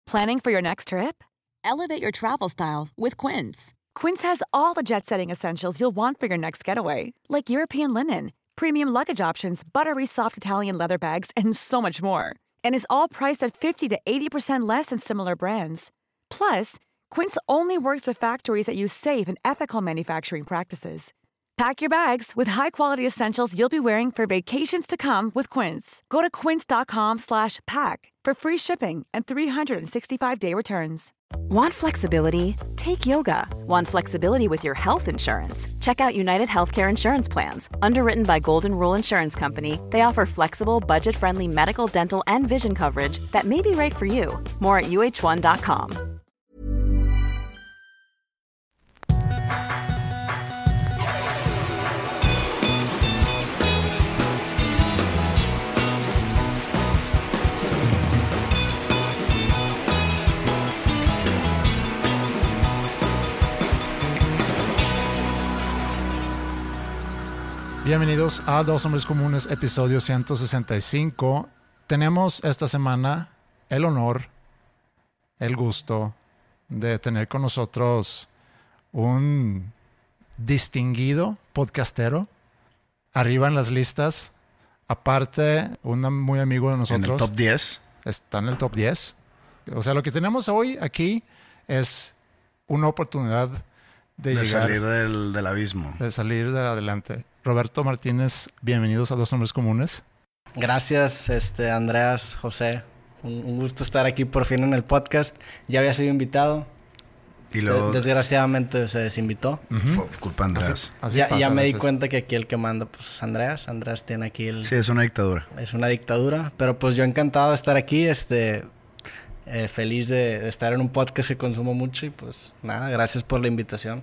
Planning for your next trip? Elevate your travel style with Quince. Quince has all the jet-setting essentials you'll want for your next getaway, like European linen, premium luggage options, buttery soft Italian leather bags, and so much more. And is all priced at 50 to 80% less than similar brands. Plus, Quince only works with factories that use safe and ethical manufacturing practices. Pack your bags with high-quality essentials you'll be wearing for vacations to come with Quince. Go to quince.com/pack for free shipping and 365-day returns. Want flexibility? Take yoga. Want flexibility with your health insurance? Check out United Healthcare Insurance Plans. Underwritten by Golden Rule Insurance Company, they offer flexible, budget-friendly medical, dental, and vision coverage that may be right for you. More at uh1.com. Bienvenidos a Dos Hombres Comunes, episodio 165. Tenemos esta semana el honor, el gusto de tener con nosotros un distinguido podcastero, arriba en las listas. Aparte, un muy amigo de nosotros. En el top 10. Está en el top 10. O sea, lo que tenemos hoy aquí es una oportunidad de llegar, salir del abismo. De salir de adelante. Roberto Martínez, bienvenidos a Dos Hombres Comunes. Gracias, Andreas, José. Un gusto estar aquí por fin en el podcast. Ya había sido invitado. Y luego, desgraciadamente se desinvitó. Fue culpa de Andreas. Así ya me di cuenta que aquí el que manda, pues Andreas. Andreas tiene aquí el... Sí, es una dictadura. Es una dictadura. Pero pues yo encantado de estar aquí. Feliz de estar en un podcast que consumo mucho. Y pues nada, gracias por la invitación.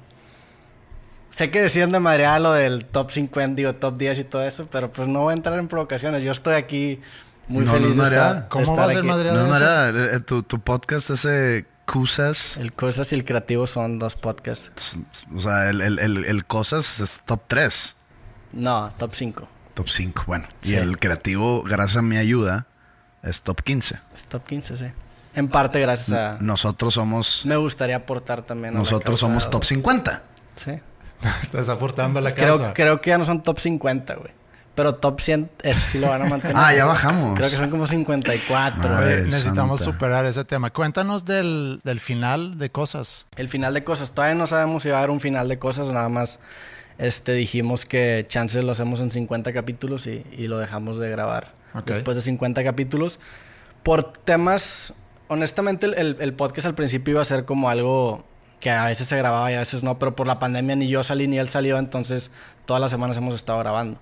Sé que decían de madreada lo del top 50, digo, top 10 y todo eso, pero pues no voy a entrar en provocaciones. Yo estoy aquí muy feliz de estar. ¿Cómo va a ser madreada? No, madreada. Tu podcast ese Cosas. El Cosas y el Creativo son dos podcasts. O sea, el Cosas es top 3. No, top 5. Top 5, bueno. Sí. Y el Creativo, gracias a mi ayuda, es top 15. Es top 15, sí. En parte gracias a... Nosotros somos... Me gustaría aportar también a Nosotros somos top 50. Sí. Estás aportando a la casa. Creo que ya no son top 50, güey. Pero top 100, eso sí lo van a mantener. Ya bajamos. Creo que son como 54. Necesitamos superar ese tema. Cuéntanos del final de Cosas. El final de Cosas. Todavía no sabemos si va a haber un final de Cosas. Nada más dijimos que chances lo hacemos en 50 capítulos y lo dejamos de grabar. Okay. Después de 50 capítulos. Por temas... Honestamente, el podcast al principio iba a ser como algo... que a veces se grababa y a veces no, pero por la pandemia ni yo salí ni él salió, entonces todas las semanas hemos estado grabando.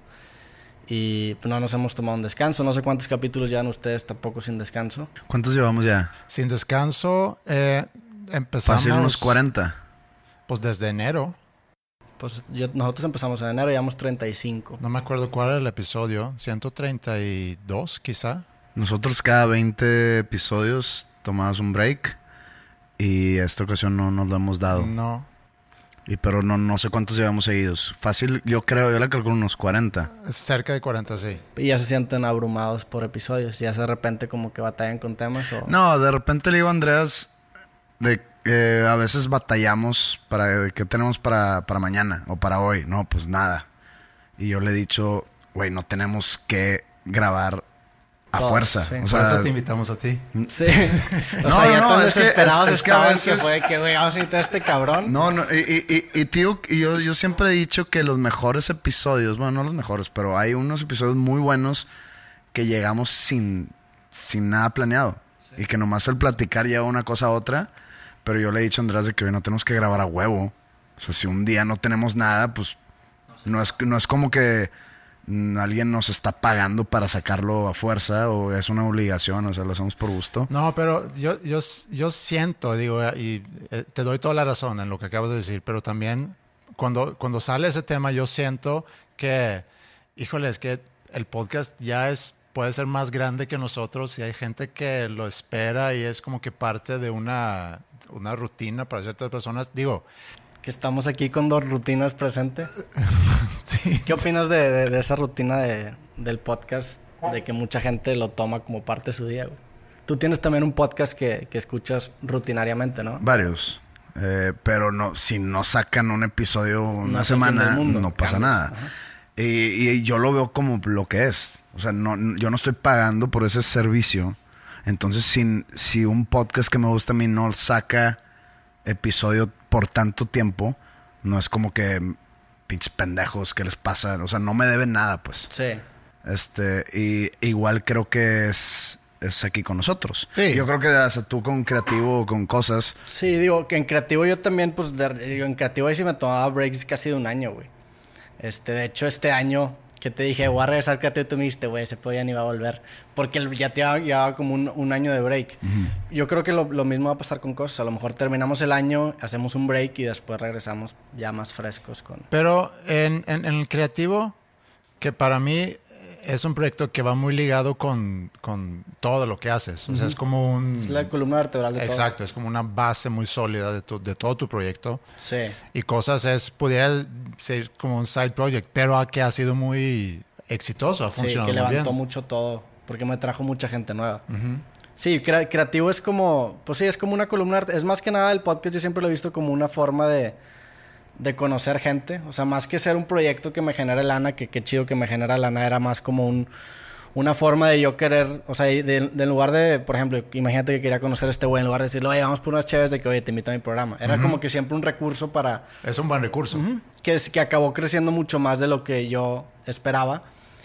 Y pues no nos hemos tomado un descanso. No sé cuántos capítulos llevan ustedes tampoco sin descanso. ¿Cuántos llevamos ya? Sin descanso, empezamos... Fácil unos 40. Pues desde enero. Pues nosotros empezamos en enero, llevamos 35. No me acuerdo cuál era el episodio. 132 quizá. Nosotros cada 20 episodios tomamos un break. Y esta ocasión no nos lo hemos dado. No. Pero no sé cuántos llevamos seguidos. Fácil, yo le calculo unos 40. Cerca de 40, sí. ¿Y ya se sienten abrumados por episodios? ¿Ya de repente como que batallan con temas? ¿O? No, de repente le digo a Andreas de que a veces batallamos para qué tenemos para mañana o para hoy. No, pues nada. Y yo le he dicho, güey, no tenemos que grabar a fuerza. Sí. O sea, por eso te invitamos a ti. Sí. Ya tan desesperados estaban que fue que, güey, vamos a invitar a este cabrón. No. Y tío, yo siempre he dicho que los mejores episodios, bueno, no los mejores, pero hay unos episodios muy buenos que llegamos sin nada planeado. Sí. Y que nomás el platicar lleva una cosa a otra. Pero yo le he dicho a Andrés de que hoy no tenemos que grabar a huevo. O sea, si un día no tenemos nada, pues no es como que alguien nos está pagando para sacarlo a fuerza o es una obligación, o sea, lo hacemos por gusto. No, pero yo siento, digo, y te doy toda la razón en lo que acabas de decir, pero también cuando sale ese tema yo siento que, híjole, es que el podcast ya puede ser más grande que nosotros y hay gente que lo espera y es como que parte de una rutina para ciertas personas. Digo, que estamos aquí con dos rutinas presentes. Sí. ¿Qué opinas de esa rutina del podcast? De que mucha gente lo toma como parte de su día, güey. Tú tienes también un podcast que escuchas rutinariamente, ¿no? Varios. Pero no, si no sacan un episodio una es el fin semana, del mundo, no pasa cambias. nada. Y yo lo veo como lo que es. O sea, yo no estoy pagando por ese servicio. Entonces, si un podcast que me gusta a mí no saca episodio por tanto tiempo, no es como que pinches pendejos, ¿qué les pasa? O sea, no me deben nada, pues. Sí. Y igual creo que es aquí con nosotros. Sí. Yo creo que hasta tú con creativo, con cosas. Sí, digo, que en creativo yo también, pues, en creativo ahí sí me tomaba breaks casi de un año, güey. De hecho, este año que te dije, voy a regresar creativo, tú me dijiste, güey, ese pedo ya ni va a volver. Porque ya te llevaba como un año de break. Yo creo que lo mismo va a pasar con cosas. A lo mejor terminamos el año, hacemos un break y después regresamos ya más frescos con... Pero en el creativo, que para mí es un proyecto que va muy ligado con todo lo que haces. O sea, es como Es la columna vertebral de todo. Exacto, es como una base muy sólida de todo tu proyecto. Sí. Y cosas pudiera ser como un side project, pero que ha sido muy exitoso, ha Sí, funcionado que muy levantó bien. mucho todo, porque me trajo mucha gente nueva. Sí, creativo es como, pues sí, es como una columna, es más que nada el podcast, yo siempre lo he visto como una forma de conocer gente, o sea, más que ser un proyecto que me genere lana, que qué chido que me genera lana, era más como una forma de yo querer, o sea, en lugar de, por ejemplo, imagínate que quería conocer a este güey, en lugar de decirle, oye, vamos por unas chéves, de que, oye, te invito a mi programa. Era como que siempre un recurso para... Es un buen recurso. que acabó creciendo mucho más de lo que yo esperaba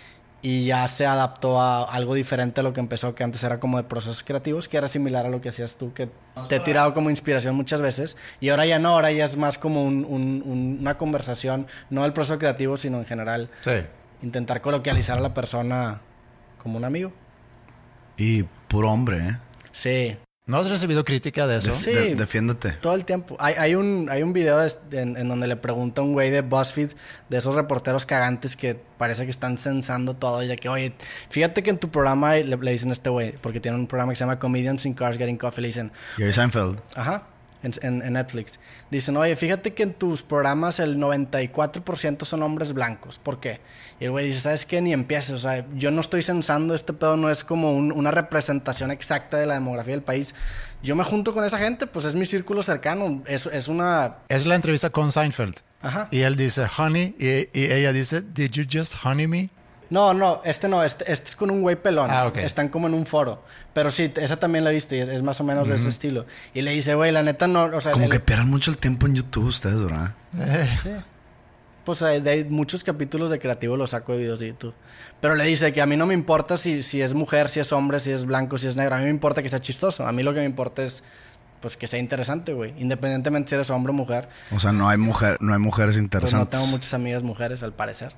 y ya se adaptó a algo diferente a lo que empezó, que antes era como de procesos creativos, que era similar a lo que hacías tú, que te he tirado como inspiración muchas veces, y ahora ya no, ahora ya es más como una conversación, no del proceso creativo, sino en general, Sí. intentar coloquializar a la persona como un amigo. Y puro hombre, ¿eh? Sí, ¿No has recibido crítica de eso? Sí. Defiéndete. todo el tiempo. Hay un video en donde le pregunta a un güey de BuzzFeed, de esos reporteros cagantes que parece que están censando todo, y de que, oye, fíjate que en tu programa, le dicen a este güey, porque tiene un programa que se llama Comedians in Cars Getting Coffee, le dicen, Jerry Seinfeld. ajá, en Netflix. Dicen, oye, fíjate que en tus programas el 94% son hombres blancos. ¿Por qué? Y el güey dice, ¿sabes qué? Ni empieces. O sea, yo no estoy censando, este pedo no es como una representación exacta de la demografía del país. Yo me junto con esa gente, pues es mi círculo cercano. Es una... Es la entrevista con Seinfeld. Ajá. Y él dice, honey, y ella dice, did you just honey me? No, este es con un güey pelón. Ah, ok. Están como en un foro. Pero sí, esa también la viste y es más o menos de ese estilo. Y le dice, güey, la neta no... O sea, Como que pierdan mucho el tiempo en YouTube ustedes, ¿verdad? Sí. Pues hay muchos capítulos de creativo los saco de videos de YouTube. Pero le dice que a mí no me importa si es mujer, si es hombre, si es blanco, si es negro. A mí me importa que sea chistoso. A mí lo que me importa es pues que sea interesante, güey. Independientemente si eres hombre o mujer. O sea, no hay mujeres Pues interesantes. no tengo muchas amigas mujeres, al parecer.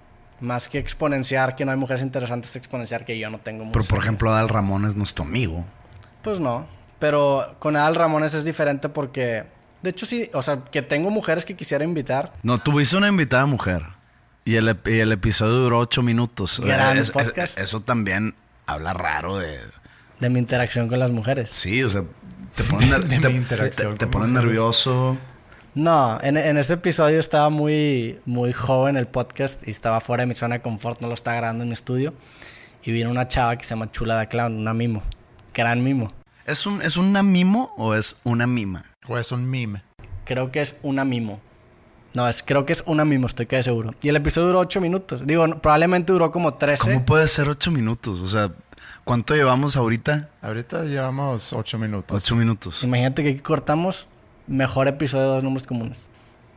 Más que exponenciar que no hay mujeres interesantes, exponenciar que yo no tengo muchas Pero, por amigas. ejemplo, Adal Ramones no es tu amigo. Pues no. Pero con Adal Ramones es diferente porque... De hecho, sí. O sea, que tengo mujeres que quisiera invitar. No, tuviste una invitada mujer. Y el episodio duró 8 minutos. Gran podcast. Eso también habla raro de... De mi interacción con las mujeres. Sí, o sea, te pones, De mi interacción te con pones mujeres. nervioso. No, en ese episodio estaba muy, muy joven el podcast y estaba fuera de mi zona de confort, no lo estaba grabando en mi estudio. Y vino una chava que se llama Chula da Clown, una mimo. Gran mimo. ¿Es una mimo o es una mima? O es un meme. Creo que es una mimo. No, creo que es una mimo, estoy casi seguro. Y el episodio duró 8 minutos. Digo, probablemente duró como 13. ¿Cómo puede ser 8 minutos? O sea, ¿cuánto llevamos ahorita? Ahorita llevamos 8 minutos. 8 minutos. Imagínate que aquí cortamos mejor episodio de Dos Números Comunes.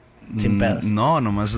Sin pedos. No, nomás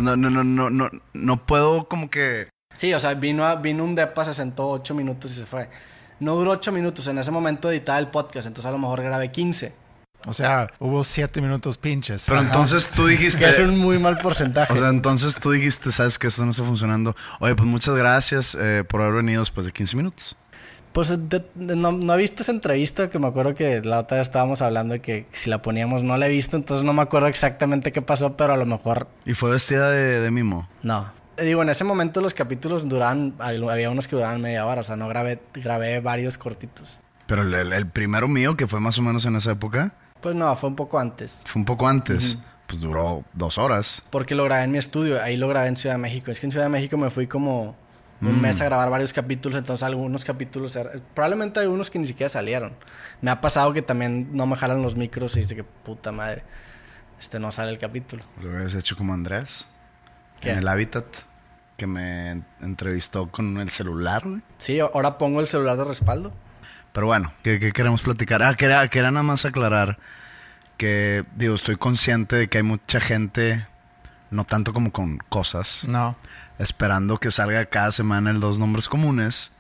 no puedo como que... Sí, o sea, vino un depa, se sentó 8 minutos y se fue. No duró 8 minutos, en ese momento editaba el podcast, entonces a lo mejor grabé 15. O sea, hubo 7 minutos pinches. Pero Ajá. entonces tú dijiste... Que es un muy mal porcentaje. O sea, entonces tú dijiste, sabes que esto no está funcionando. Oye, pues muchas gracias por haber venido después de 15 minutos. Pues no he visto esa entrevista, que me acuerdo que la otra vez estábamos hablando de que si la poníamos, no la he visto, entonces no me acuerdo exactamente qué pasó, pero a lo mejor Y fue vestida de mimo. no. Digo, en ese momento los capítulos duraban, había unos que duraban media hora, o sea, no grabé varios cortitos. Pero el primero mío, que fue más o menos en esa época, Pues no, fue un poco antes, fue un poco antes. Pues duró 2 horas. porque lo grabé en mi estudio, ahí lo grabé en Ciudad de México. Es que en Ciudad de México me fui como un mes a grabar varios capítulos, entonces algunos capítulos... Probablemente hay unos que ni siquiera salieron. Me ha pasado que también no me jalan los micros y dice que puta madre, no sale el capítulo. Lo habías hecho como Andrés. ¿Qué? En el Hábitat, que me entrevistó con el celular, güey. Sí, ahora pongo el celular de respaldo. Pero bueno, ¿qué queremos platicar? Que era nada más aclarar que, digo, estoy consciente de que hay mucha gente, no tanto como con cosas, No. esperando que salga cada semana el Dos Nombres Comunes.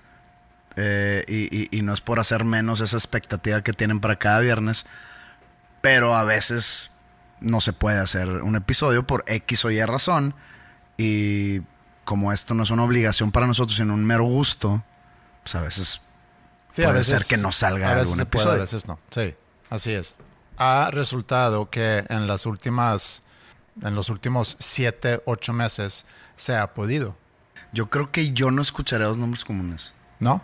Y no es por hacer menos esa expectativa que tienen para cada viernes, pero a veces no se puede hacer un episodio por X o Y razón. Y como esto no es una obligación para nosotros, sino un mero gusto, pues a veces Sí, puede ser que no salga a veces algún se puede, episodio. a veces no. Sí, así es. Ha resultado que en los últimos 7, 8 meses se ha podido, Yo creo que yo no escucharé Dos Nombres Comunes. ¿no?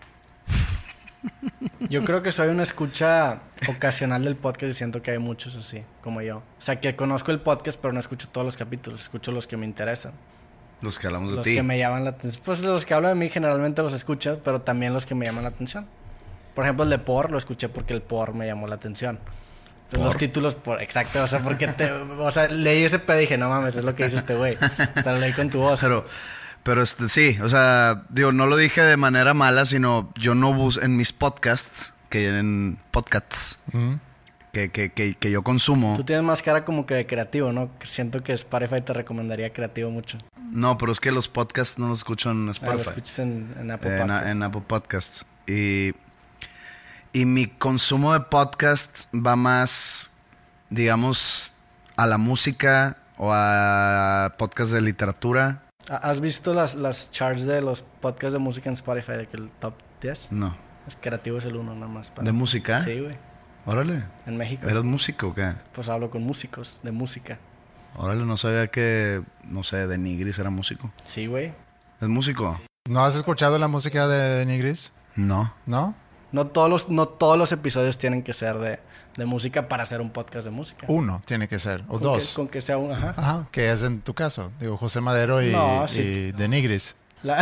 Yo creo que soy una escucha ocasional del podcast y siento que hay muchos así, como yo. O sea, que conozco el podcast, pero no escucho todos los capítulos. Escucho los que me interesan. Los que hablamos de Los ti. que me llaman la atención. Pues los que hablo de mí generalmente los escucho, pero también los que me llaman la atención. Por ejemplo, el de Por lo escuché porque el Por me llamó la atención. Entonces, los títulos, exacto, o sea, porque leí ese pedo y dije, no mames, es lo que dice este güey. Hasta lo leí con tu voz. Pero sí, o sea, digo, no lo dije de manera mala, sino yo no busco en mis podcasts, que yo consumo. Tú tienes más cara como que de creativo, ¿no? Siento que Spotify te recomendaría creativo mucho. No, pero es que los podcasts no los escucho en Spotify. Lo escuchas en Apple Podcasts. En Apple Podcasts. Y mi consumo de podcasts va más, digamos, a la música o a podcasts de literatura. ¿Has visto las charts de los podcasts de música en Spotify? De que el top 10. No. Es creativo, es el uno nada más. ¿De música? Sí, güey. Órale. En México. ¿Eres músico o qué? Pues hablo con músicos de música. Órale, no sabía que, no sé, de Nigris era músico. Sí, güey. ¿Es músico? ¿No has escuchado la música de Nigris? No. ¿No? No todos los episodios tienen que ser de música para hacer un podcast de música. Uno tiene que ser, o Con dos. con que sea un... Ajá. Ajá, que es en tu caso. Digo, José Madero y, No, sí. y de Nigris.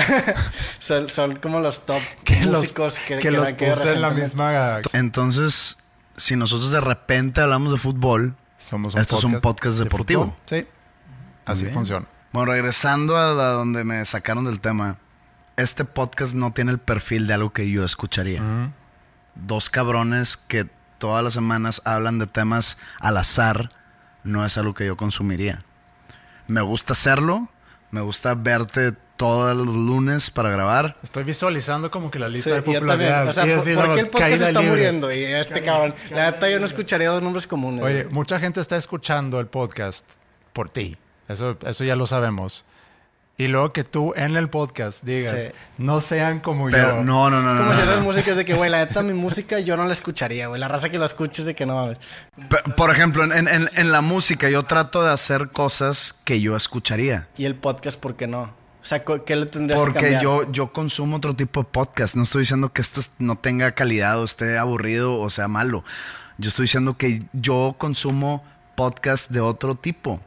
Son como los top Que músicos que los puse en la misma... Entonces, si nosotros de repente hablamos de fútbol, Somos esto es un podcast de deportivo. fútbol. Sí, así bien. funciona. Bueno, regresando a donde me sacaron del tema, este podcast no tiene el perfil de algo que yo escucharía. Dos cabrones que todas las semanas hablan de temas al azar, no es algo que yo consumiría. Me gusta hacerlo, me gusta verte todos los lunes para grabar. Estoy visualizando como que la lista Sí, de yo también. popularidad. O sea, Y así, ¿por qué vamos, el podcast caída está libre. muriendo? Y este cabrón... La neta, yo no escucharía Dos Nombres Comunes. Oye, mucha gente está escuchando el podcast por ti. Eso ya lo sabemos. Y luego que tú en el podcast digas, Sí. no sean como Pero yo. no. Es como si esas músicas de que, güey, la neta, mi música yo no la escucharía, güey. La raza que la escucha es de que no mames. Por ejemplo, en la música yo trato de hacer cosas que yo escucharía. Y el podcast, ¿por qué no? O sea, ¿qué le tendrías que Porque cambiar? yo consumo otro tipo de podcast. No estoy diciendo que este no tenga calidad o esté aburrido o sea malo. Yo estoy diciendo que yo consumo podcast de otro tipo.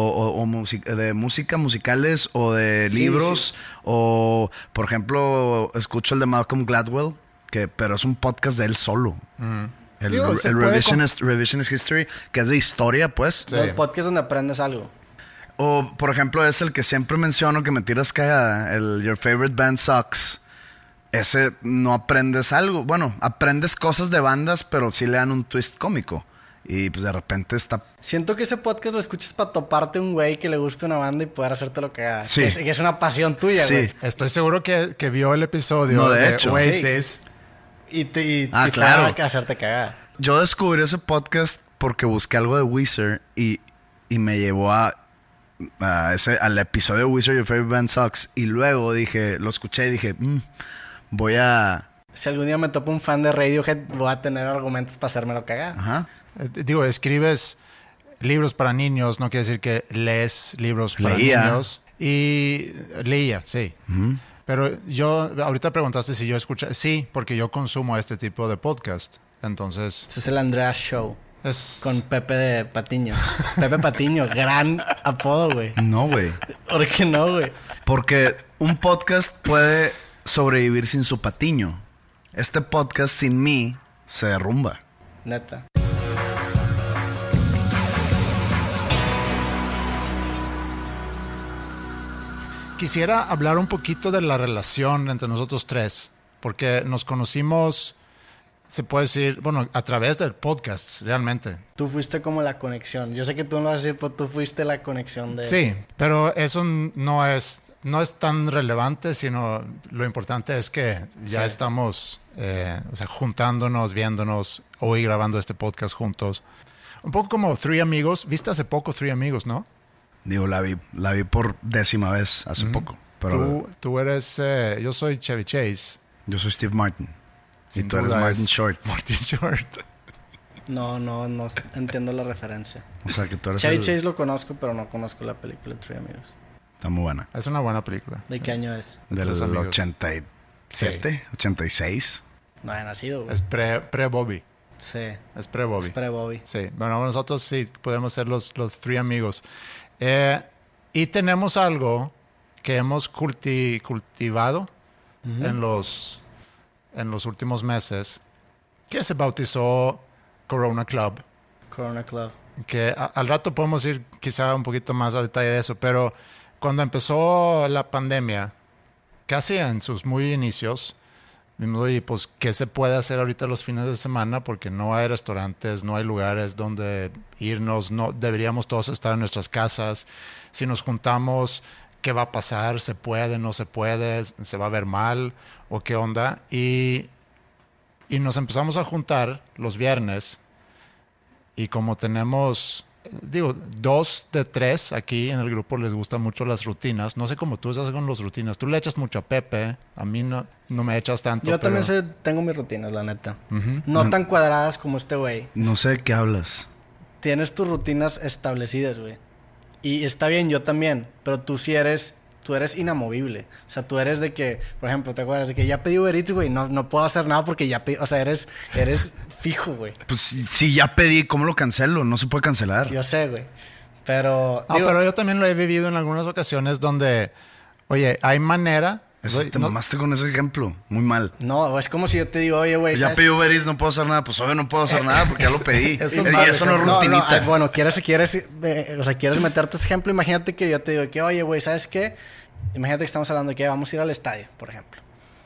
De música, musicales o de Sí, libros. sí. O, por ejemplo, escucho el de Malcolm Gladwell, pero es un podcast de él solo. El, Digo, se el puede Revisionist History, que es de historia, pues. Sí. El podcast donde aprendes algo. O, por ejemplo, es el que siempre menciono que me tiras cagada, el Your Favorite Band Sucks. Ese no aprendes algo. Bueno, aprendes cosas de bandas, pero sí le dan un twist cómico. Y pues de repente está... Siento que ese podcast lo escuchas para toparte un güey que le gusta una banda y poder hacértelo cagada. Sí. Que es una pasión tuya, Sí. güey. Estoy seguro que vio el episodio No, de de hecho. Oasis. Y te claro. para hacerte cagada. Yo descubrí ese podcast porque busqué algo de Weezer y me llevó al episodio de Weezer, Your Favorite Band Sucks. Y luego lo escuché y dije, voy a... Si algún día me topo un fan de Radiohead, voy a tener argumentos para hacérmelo cagada. Ajá. Digo, escribes libros para niños, no quiere decir que lees libros para Leía. niños. Y leía, sí. Pero ahorita preguntaste si yo escucho. Sí, porque yo consumo este tipo de podcast. Entonces, Ese es el Andreas Show. Con Pepe de Patiño. Pepe Patiño, gran apodo, güey. No, güey. ¿Por qué no, güey? Porque un podcast puede sobrevivir sin su Patiño. Este podcast sin mí se derrumba. Neta. Quisiera hablar un poquito de la relación entre nosotros tres, porque nos conocimos, se puede decir, bueno, a través del podcast, realmente. Tú fuiste como la conexión. Yo sé que tú no lo vas a decir, pero tú fuiste la conexión de... Sí, pero eso no es tan relevante, sino lo importante es que ya estamos juntándonos, viéndonos, hoy grabando este podcast juntos. Un poco como Three Amigos. ¿Viste hace poco Three Amigos, no? Digo, la vi por 10ª vez hace poco. Pero tú eres... yo soy Chevy Chase. yo soy Steve Martin. Sin y tú eres duda Martin es Short. Martin Short. No entiendo la referencia. O sea, que tú eres Chevy Chase lo conozco, pero no conozco la película Three Amigos. Está muy buena. Es una buena película. ¿De qué año es? Del Tres Amigos. 87, 86. No había nacido, güey. Es pre-Bobby. Sí. Es pre-Bobby. Es pre-Bobby. Sí. Bueno, nosotros sí podemos ser los Three Amigos. Y tenemos algo que hemos cultivado en los últimos meses, que se bautizó Corona Club. Corona Club. Que al rato podemos ir quizá un poquito más al detalle de eso, pero cuando empezó la pandemia, casi en sus muy inicios, vimos, oye, pues, ¿qué se puede hacer ahorita los fines de semana? Porque no hay restaurantes, no hay lugares donde irnos, no deberíamos todos estar en nuestras casas. Si nos juntamos, ¿qué va a pasar? ¿Se puede? ¿No se puede? ¿Se va a ver mal? ¿O qué onda? Y nos empezamos a juntar los viernes. Y como tenemos, 2 de 3 aquí en el grupo les gustan mucho las rutinas. No sé cómo tú estás con las rutinas. Tú le echas mucho a Pepe. A mí no me echas tanto. Yo también tengo mis rutinas, la neta. No tan cuadradas como este güey. No sé de qué hablas. Tienes tus rutinas establecidas, güey. Y está bien, yo también. Pero tú eres inamovible. O sea, tú eres de que, por ejemplo, ¿te acuerdas de que ya pedí Uber Eats, güey? No puedo hacer nada porque ya pedí. O sea, eres fijo, güey. Pues si ya pedí, ¿cómo lo cancelo? No se puede cancelar. Yo sé, güey. Pero... pero yo también lo he vivido en algunas ocasiones donde, oye, hay manera... Te mamaste con ese ejemplo. Muy mal. No, es como si yo te digo, oye, güey... Pues ya pedí Uber Eats, no puedo hacer nada. Pues obvio no puedo hacer nada porque ya lo pedí. Es y un eso no es rutinita. Bueno, quieres meterte ese ejemplo. Imagínate que yo te digo que, oye, güey, ¿sabes qué? Imagínate que estamos hablando de que vamos a ir al estadio, por ejemplo.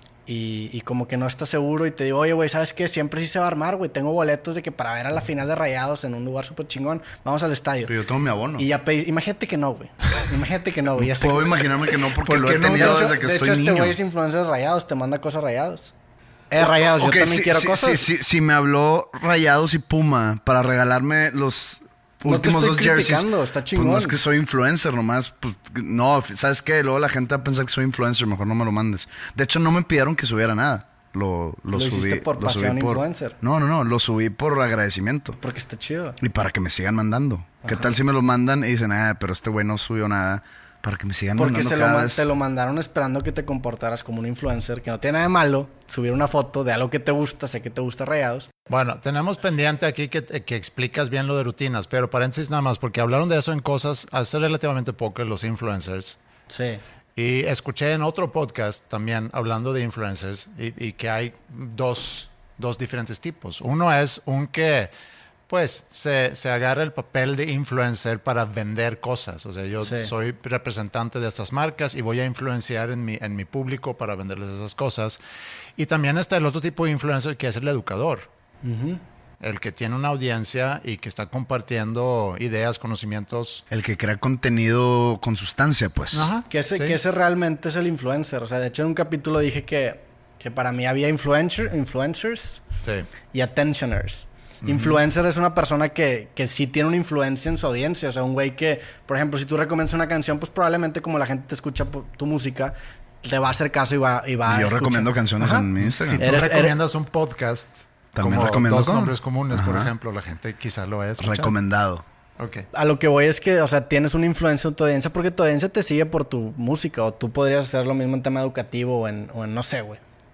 Y como que no estás seguro y te digo, oye, güey, ¿sabes qué? Siempre sí se va a armar, güey. Tengo boletos de que para ver a la final de Rayados en un lugar súper chingón, vamos al estadio. Pero yo tengo mi abono. Y ya imagínate que no, güey. Imagínate que no, güey. Puedo imaginarme que no porque lo he tenido desde que estoy niño. Este güey es influencer de Rayados, te manda cosas Rayados. Rayados, yo también quiero cosas. Si me habló Rayados y Puma para regalarme los últimos 2 jerseys. Está chingón. Pues no es que soy influencer nomás. Pues, no, ¿sabes qué? Luego la gente va a pensar que soy influencer. Mejor no me lo mandes. De hecho, no me pidieron que subiera nada. Lo subí. Hiciste por pasión influencer. No. Lo subí por agradecimiento. Porque está chido. Y para que me sigan mandando. Ajá. ¿Qué tal si me lo mandan y dicen, pero este güey no subió nada? Para que me sigan mandando cada vez. Te lo mandaron esperando que te comportaras como un influencer, que no tiene nada de malo subir una foto de algo que te gusta, sé que te gusta Rayados. Bueno, tenemos pendiente aquí que explicas bien lo de rutinas, pero paréntesis nada más, porque hablaron de eso en cosas hace relativamente poco los influencers. Sí. Y escuché en otro podcast también hablando de influencers y que hay dos diferentes tipos. Uno es un que... pues se agarra el papel de influencer para vender cosas. O sea, yo soy representante de estas marcas y voy a influenciar en mi público para venderles esas cosas. Y también está el otro tipo de influencer que es el educador. Uh-huh. El que tiene una audiencia y que está compartiendo ideas, conocimientos. El que crea contenido con sustancia, pues. Ajá. Que ese realmente es el influencer. O sea, de hecho en un capítulo dije que para mí había influencers y attentioners. Influencer es una persona que sí tiene una influencia en su audiencia. O sea, un güey que, por ejemplo, si tú recomiendas una canción, pues probablemente como la gente te escucha tu música, te va a hacer caso y va a escuchar. Yo recomiendo canciones en mi Instagram. Si tú recomiendas un podcast, también como recomiendo 2 nombres comunes, por ejemplo, la gente quizá lo es. Recomendado. Okay. A lo que voy es que, o sea, tienes una influencia en tu audiencia porque tu audiencia te sigue por tu música, o tú podrías hacer lo mismo en tema educativo o en no sé, güey.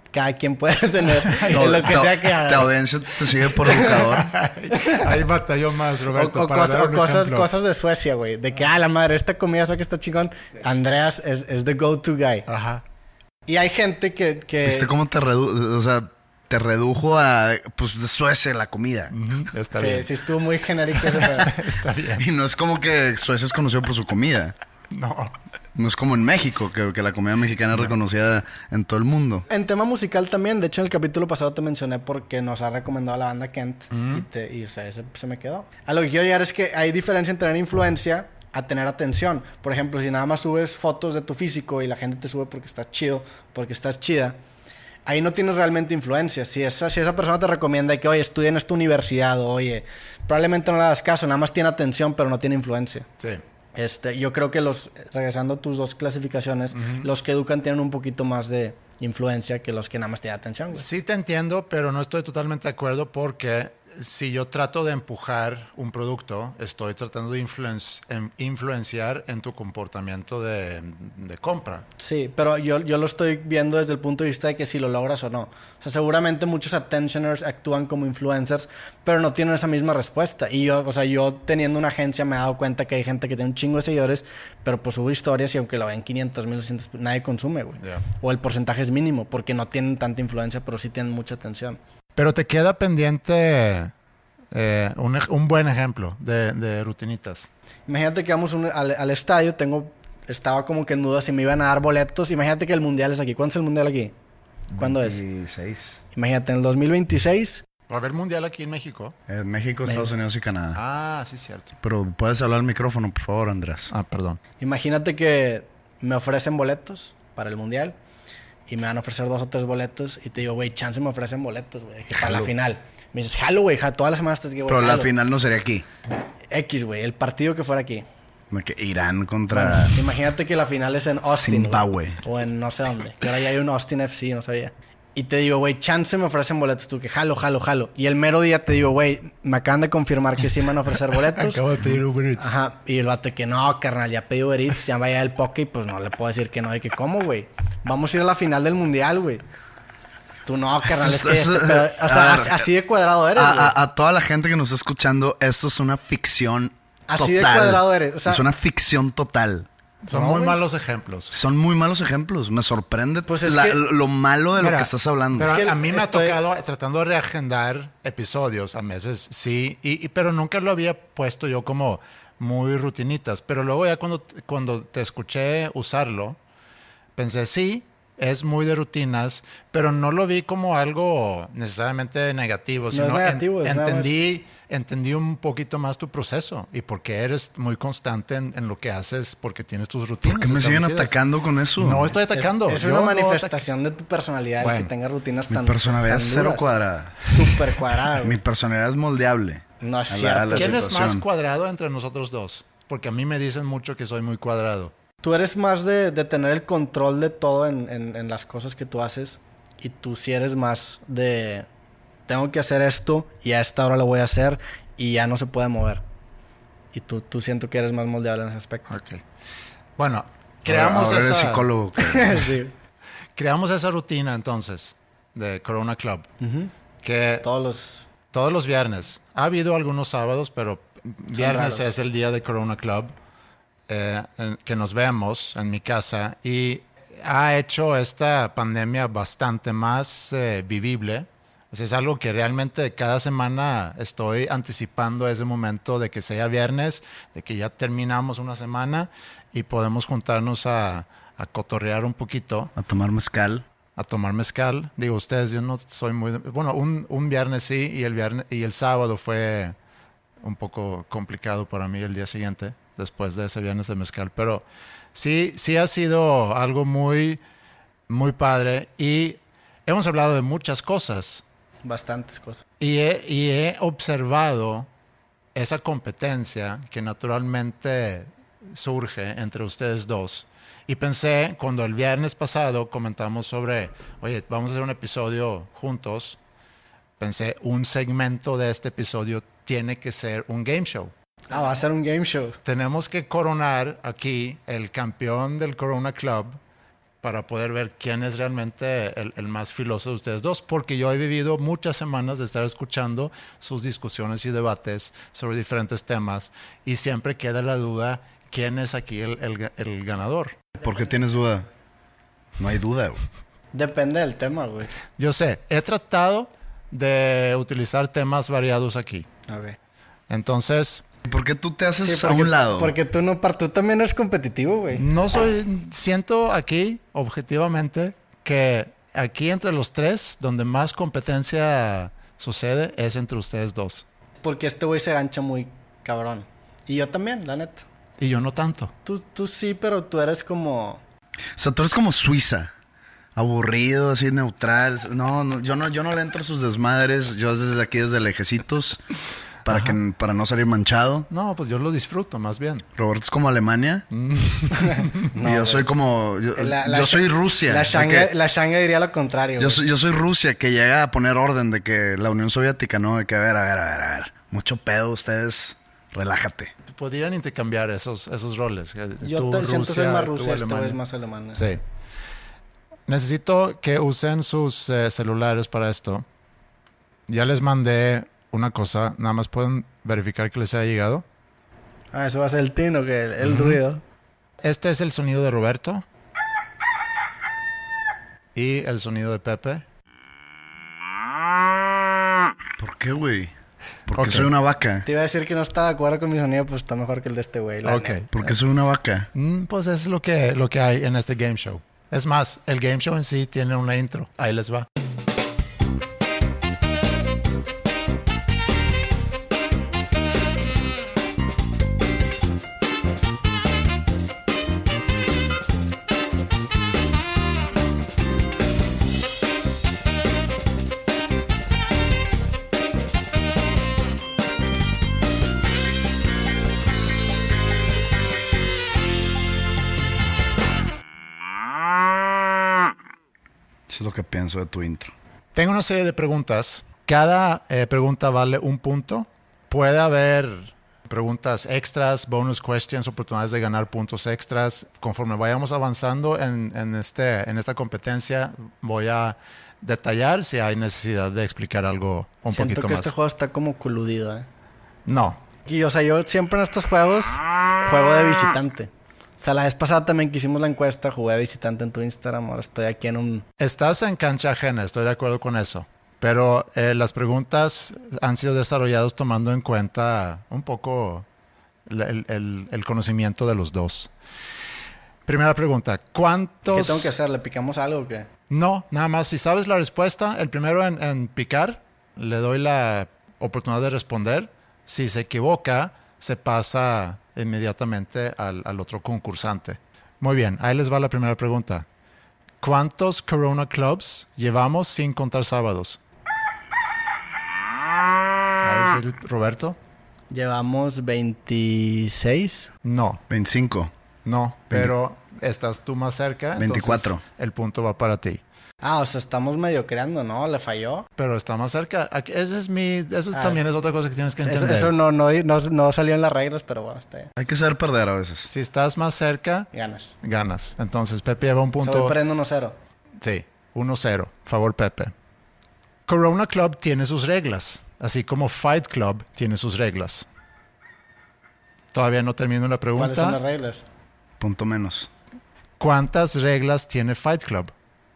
cada quien puede tener lo que sea que haga. La audiencia te sigue por educador. Ahí batalló más, Roberto. Cosas de Suecia, güey. De que, la madre, esta comida que está chingón. Andreas es the go-to guy. Ajá. Y hay gente que... ¿Viste cómo te redujo a, pues, de Suecia la comida? Está bien. Sí, estuvo muy genérico ese Está bien. Y no es como que Suecia es conocido por su comida. No. No es como en México, que la comida mexicana es reconocida en todo el mundo. En tema musical también. De hecho, en el capítulo pasado te mencioné porque nos ha recomendado la banda Kent. Y o sea, ese se me quedó. A lo que quiero llegar es que hay diferencia en tener influencia a tener atención. Por ejemplo, si nada más subes fotos de tu físico y la gente te sube porque estás chido, porque estás chida, ahí no tienes realmente influencia. Si esa persona te recomienda que, oye, estudia en esta universidad, oye, probablemente no le das caso, nada más tiene atención, pero no tiene influencia. Sí. Yo creo que regresando a tus dos clasificaciones, los que educan tienen un poquito más de influencia que los que nada más tienen atención, güey. Sí te entiendo, pero no estoy totalmente de acuerdo porque si yo trato de empujar un producto, estoy tratando de influenciar en tu comportamiento de compra. Sí, pero yo lo estoy viendo desde el punto de vista de que si lo logras o no. O sea, seguramente muchos attentioners actúan como influencers, pero no tienen esa misma respuesta. Y yo teniendo una agencia me he dado cuenta que hay gente que tiene un chingo de seguidores, pero pues subo historias y aunque lo ven 500,000, 200,000, nadie consume, güey. Yeah. O el porcentaje es mínimo porque no tienen tanta influencia, pero sí tienen mucha atención. Pero te queda pendiente un buen ejemplo de rutinitas. Imagínate que vamos al estadio, estaba como que en duda si me iban a dar boletos. Imagínate que el mundial es aquí. ¿Cuándo es el mundial aquí? ¿Cuándo 26. es? Imagínate, en el 2026. Va a haber mundial aquí en México. México, Estados Unidos y Canadá. Ah, sí, cierto. Pero puedes hablar al micrófono, por favor, Andrés. Ah, perdón. Imagínate que me ofrecen boletos para el mundial y me van a ofrecer 2 o 3 boletos y te digo, güey, chance me ofrecen boletos, güey, que para la final. Me dices, jalo, güey, todas las semanas estás que, güey, pero jalo. la final no sería aquí. X, güey, el partido que fuera aquí. Irán contra... Bueno, imagínate que la final es en Austin, Zimbabue. O en no sé dónde. Que ahora ya hay un Austin FC, no sabía. Y te digo, güey, chance me ofrecen boletos. Tú que jalo. Y el mero día te digo, güey, me acaban de confirmar que sí me van a ofrecer boletos. Acabo de pedir Uber Eats. Ajá. Y el vato que no, carnal, ya pedí Uber Eats, ya vaya el poke y pues no le puedo decir que no. De que, ¿cómo, güey? Vamos a ir a la final del mundial, güey. Tú no, carnal, es que o sea, así de cuadrado eres, güey. A toda la gente que nos está escuchando, esto es una ficción así total. De cuadrado eres. O sea, es una ficción total. Son muy malos ejemplos. Son muy malos ejemplos. Me sorprende pues es lo malo de lo que estás hablando. Pero es que a mí me ha tocado tratando de reagendar episodios a meses, sí, pero nunca lo había puesto yo como muy rutinitas. Pero luego ya cuando te escuché usarlo, pensé, sí, es muy de rutinas, pero no lo vi como algo necesariamente negativo, sino no es negativo, entendí un poquito más tu proceso y por qué eres muy constante en lo que haces, porque tienes tus rutinas. ¿Por qué me siguen establecidas. atacando con eso? No estoy atacando. Es Yo una no manifestación de tu personalidad, Bueno, que tengas rutinas Mi tan personalidad tan es cero duras. cuadrada. Súper cuadrada, Mi güey. personalidad es moldeable. No es a cierto. la ¿Quién es situación. más cuadrado entre nosotros dos? Porque a mí me dicen mucho que soy muy cuadrado. Tú eres más de tener el control de todo en las cosas que tú haces. Y tú sí eres más de... Tengo que hacer esto y a esta hora lo voy a hacer y ya no se puede mover. Y tú siento que eres más moldeable en ese aspecto. Ok. Bueno, creamos Ahora eres esa... psicólogo. Sí. Creamos esa rutina entonces de Corona Club. Que Todos todos los viernes. Ha habido algunos sábados, pero viernes raros. es el día de Corona Club. Que nos vemos en mi casa. Y ha hecho esta pandemia bastante más vivible. O sea, es algo que realmente cada semana estoy anticipando ese momento de que sea viernes, de que ya terminamos una semana y podemos juntarnos a cotorrear un poquito. A tomar mezcal. A tomar mezcal. Digo, ustedes, yo no soy muy... Bueno, un viernes sí, y el sábado fue un poco complicado para mí el día siguiente, después de ese viernes de mezcal. Pero sí ha sido algo muy, muy padre. Y hemos hablado de muchas cosas. bastantes cosas. Y he observado esa competencia que naturalmente surge entre ustedes dos. Y pensé, cuando el viernes pasado comentamos sobre, oye, vamos a hacer un episodio juntos, pensé, un segmento de este episodio tiene que ser un game show. Va a ser un game show. Tenemos que coronar aquí el campeón del Corona Club, para poder ver quién es realmente el más filoso de ustedes dos, porque yo he vivido muchas semanas de estar escuchando sus discusiones y debates sobre diferentes temas y siempre queda la duda quién es aquí el ganador. ¿Por qué tienes duda? No hay duda, güey. Depende del tema, güey. Yo sé, he tratado de utilizar temas variados aquí. Ok. Entonces, ¿Por qué tú te haces Sí, a un lado? Porque tú también eres competitivo, güey. siento aquí, objetivamente, que aquí entre los tres, donde más competencia sucede, es entre ustedes dos. Porque este güey se gancha muy cabrón. Y yo también, la neta. Y yo no tanto. Tú sí, pero tú eres como... O sea, tú eres como Suiza. Aburrido, así neutral. No, yo no le entro a sus desmadres. Yo desde aquí, desde lejecitos, para no salir manchado. No, pues yo lo disfruto, más bien. Roberto es como Alemania. Y yo soy como... Yo soy Rusia. La Shanga diría lo contrario. Yo soy Rusia, que llega a poner orden de que la Unión Soviética, ¿no? De que, a ver. Mucho pedo, ustedes. Relájate. Podrían intercambiar esos roles. Yo siento soy más Rusia, esta vez más alemana. Sí. Necesito que usen sus celulares para esto. Ya les mandé una cosa. Nada más pueden verificar que les haya llegado. Ah, eso va a ser el tino, que el ruido. Este es el sonido de Roberto. Y el sonido de Pepe. ¿Por qué, güey? Porque Ok. soy una vaca. Te iba a decir que no estaba de acuerdo con mi sonido, pues está mejor que el de este güey. la Ok. neta. Porque soy una vaca. Pues es lo que hay en este game show. Es más, el game show en sí tiene una intro. Ahí les va. Eso es lo que pienso de tu intro. Tengo una serie de preguntas. Cada pregunta vale un punto. Puede haber preguntas extras, bonus questions, oportunidades de ganar puntos extras. Conforme vayamos avanzando en esta competencia, voy a detallar si hay necesidad de explicar algo un Siento poquito que más. este juego está como coludido, No. Y, o sea, yo siempre en estos juegos juego de visitante. O sea, la vez pasada también que hicimos la encuesta, jugué de visitante en tu Instagram. Ahora estoy aquí en un... Estás en cancha ajena, estoy de acuerdo con eso. Pero las preguntas han sido desarrolladas tomando en cuenta un poco el conocimiento de los dos. Primera pregunta, ¿cuántos...? ¿Qué tengo que hacer? ¿Le picamos algo o qué? No, nada más. Si sabes la respuesta, el primero en picar, le doy la oportunidad de responder. Si se equivoca, se pasa inmediatamente al otro concursante. Muy bien, ahí les va la primera pregunta. ¿Cuántos Corona Clubs llevamos sin contar sábados? ¿Va a decir Roberto? Llevamos 26. No, 25. no, pero estás tú más cerca. 24. Entonces el punto va para ti. Ah, o sea, estamos medio creando, ¿no? ¿Le falló? Pero está más cerca. Eso también es otra cosa que tienes que entender. Eso no salió en las reglas, pero bueno, está bien. Hay que saber perder a veces. Si estás más cerca, Ganas. ganas. Entonces Pepe lleva un Se voy punto. perdiendo 1-0. Sí, 1-0. Favor Pepe. Corona Club tiene sus reglas, así como Fight Club tiene sus reglas. Todavía no termino la ¿Cuáles son las pregunta. reglas? Punto menos. ¿Cuántas reglas tiene Fight Club?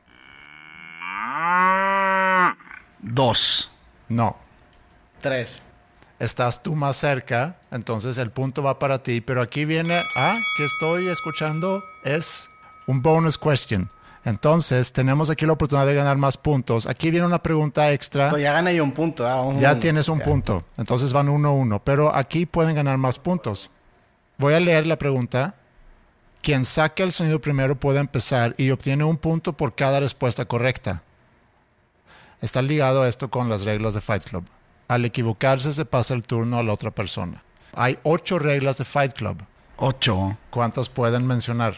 2. No. 3. Estás tú más cerca, entonces el punto va para ti. Pero aquí viene, que estoy escuchando, es un bonus question. Entonces, tenemos aquí la oportunidad de ganar más puntos. Aquí viene una pregunta extra. Pues ya gané yo un punto. Ya tienes un punto. Entonces van 1-1. Pero aquí pueden ganar más puntos. Voy a leer la pregunta. Quien saque el sonido primero puede empezar y obtiene un punto por cada respuesta correcta. Está ligado esto con las reglas de Fight Club. Al equivocarse se pasa el turno a la otra persona. Hay 8 reglas de Fight Club. 8. ¿Cuántas pueden mencionar?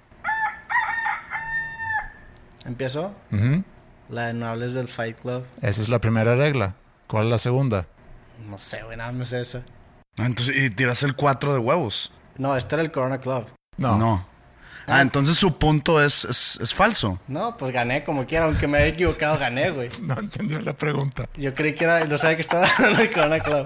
¿Empiezo? La de no hables del Fight Club. Esa es la primera regla. ¿Cuál es la segunda? No sé, güey, nada más esa. Entonces, y tiras el 4 de huevos. No, este era el Corona Club. No. Entonces su punto es falso. No, pues gané como quiera, aunque me haya equivocado, gané, güey. No entendió la pregunta. Yo creí que era, no sabía que estaba dando el Corona Club.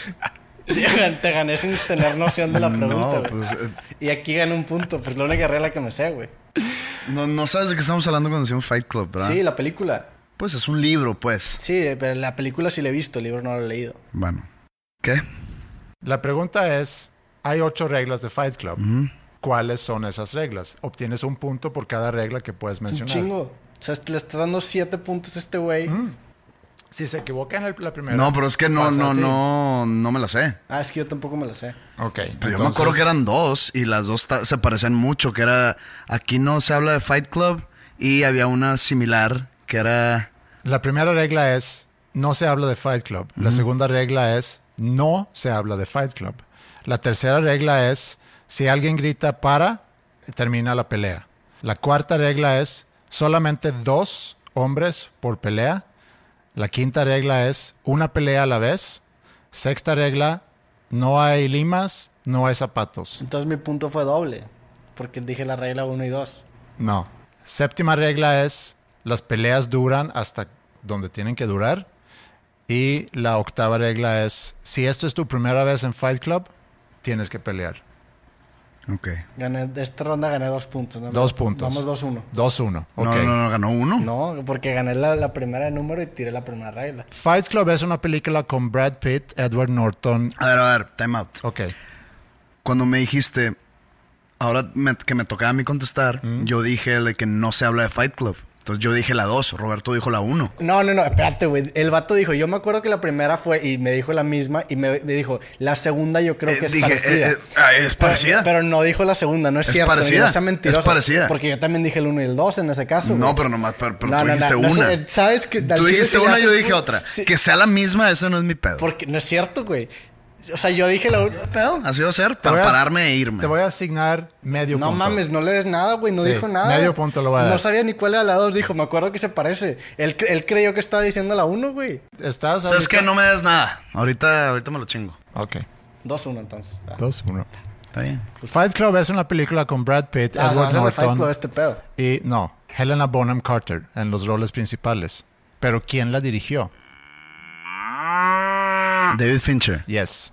Te gané sin tener noción de la pregunta, No, güey. pues... Y aquí gané un punto, pues la única regla que me sé, güey. No sabes de qué estamos hablando cuando decimos Fight Club, ¿verdad? Sí, la película. Pues es un libro, pues. Sí, pero la película sí la he visto, el libro no lo he leído. Bueno. ¿Qué? La pregunta es, hay 8 reglas de Fight Club. ¿Cuáles son esas reglas? Obtienes un punto por cada regla que puedes Un mencionar. chingo. O sea, le estás dando 7 puntos a este güey. Si se equivoca en la primera... No, pero es que no me la sé. Ah, es que yo tampoco me lo sé. Ok. Pero yo me acuerdo que eran 2 y las 2 se parecen mucho. Que era, aquí no se habla de Fight Club y había una similar que era... La primera regla es, no se habla de Fight Club. La segunda regla es, no se habla de Fight Club. La tercera regla es, si alguien grita para, termina la pelea. La cuarta regla es, solamente 2 hombres por pelea. La quinta regla es, una pelea a la vez. Sexta regla, no hay limas, no hay zapatos. Entonces mi punto fue doble. Porque dije la regla 1 y 2. No. Séptima regla es, las peleas duran hasta donde tienen que durar. Y la octava regla es, si esto es tu primera vez en Fight Club, tienes que pelear. Ok. Gané, de esta ronda gané 2 puntos. ¿No? 2 puntos. Vamos 2-1. 2-1. Ok. No, ganó 1. No, porque gané la primera de número y tiré la primera regla. Fight Club es una película con Brad Pitt, Edward Norton. A ver, time out. Ok. Cuando me dijiste, que me tocaba a mí contestar, yo dije de que no se habla de Fight Club. Entonces yo dije la 2, Roberto dijo la 1. No, espérate, güey. El vato dijo, yo me acuerdo que la primera fue y me dijo la misma y me dijo, la segunda yo creo que es parecida. Es parecida. Pero no dijo la segunda, no es cierto. Parecida. No sea mentiroso. Es parecida. Porque yo también dije el 1 y el 2 en ese caso. No, güey. pero nomás, pero No, tú dijiste una. ¿Sabes que Tú dijiste una, yo dije otra. Sí. Que sea la misma, eso no es mi pedo. Porque no es cierto, güey. O sea, yo dije la... Pedo, así va a ser, Te para voy a- pararme e irme. Te voy a asignar medio No punto. mames, no le des nada, güey. No Sí, dijo nada. medio punto lo voy a dar. No sabía ni cuál era la 2. Dijo, me acuerdo que se parece. Él creyó que estaba diciendo la 1, güey. ¿Estás ¿Sabes ahorita? qué? No me des nada. Ahorita me lo chingo. Ok. 2-1 entonces. 2-1. Está bien. Fight Club es una película con Brad Pitt, Edward Fight Club Norton este pedo. y Helena Bonham Carter en los roles principales. Pero ¿quién la dirigió? David Fincher. Yes.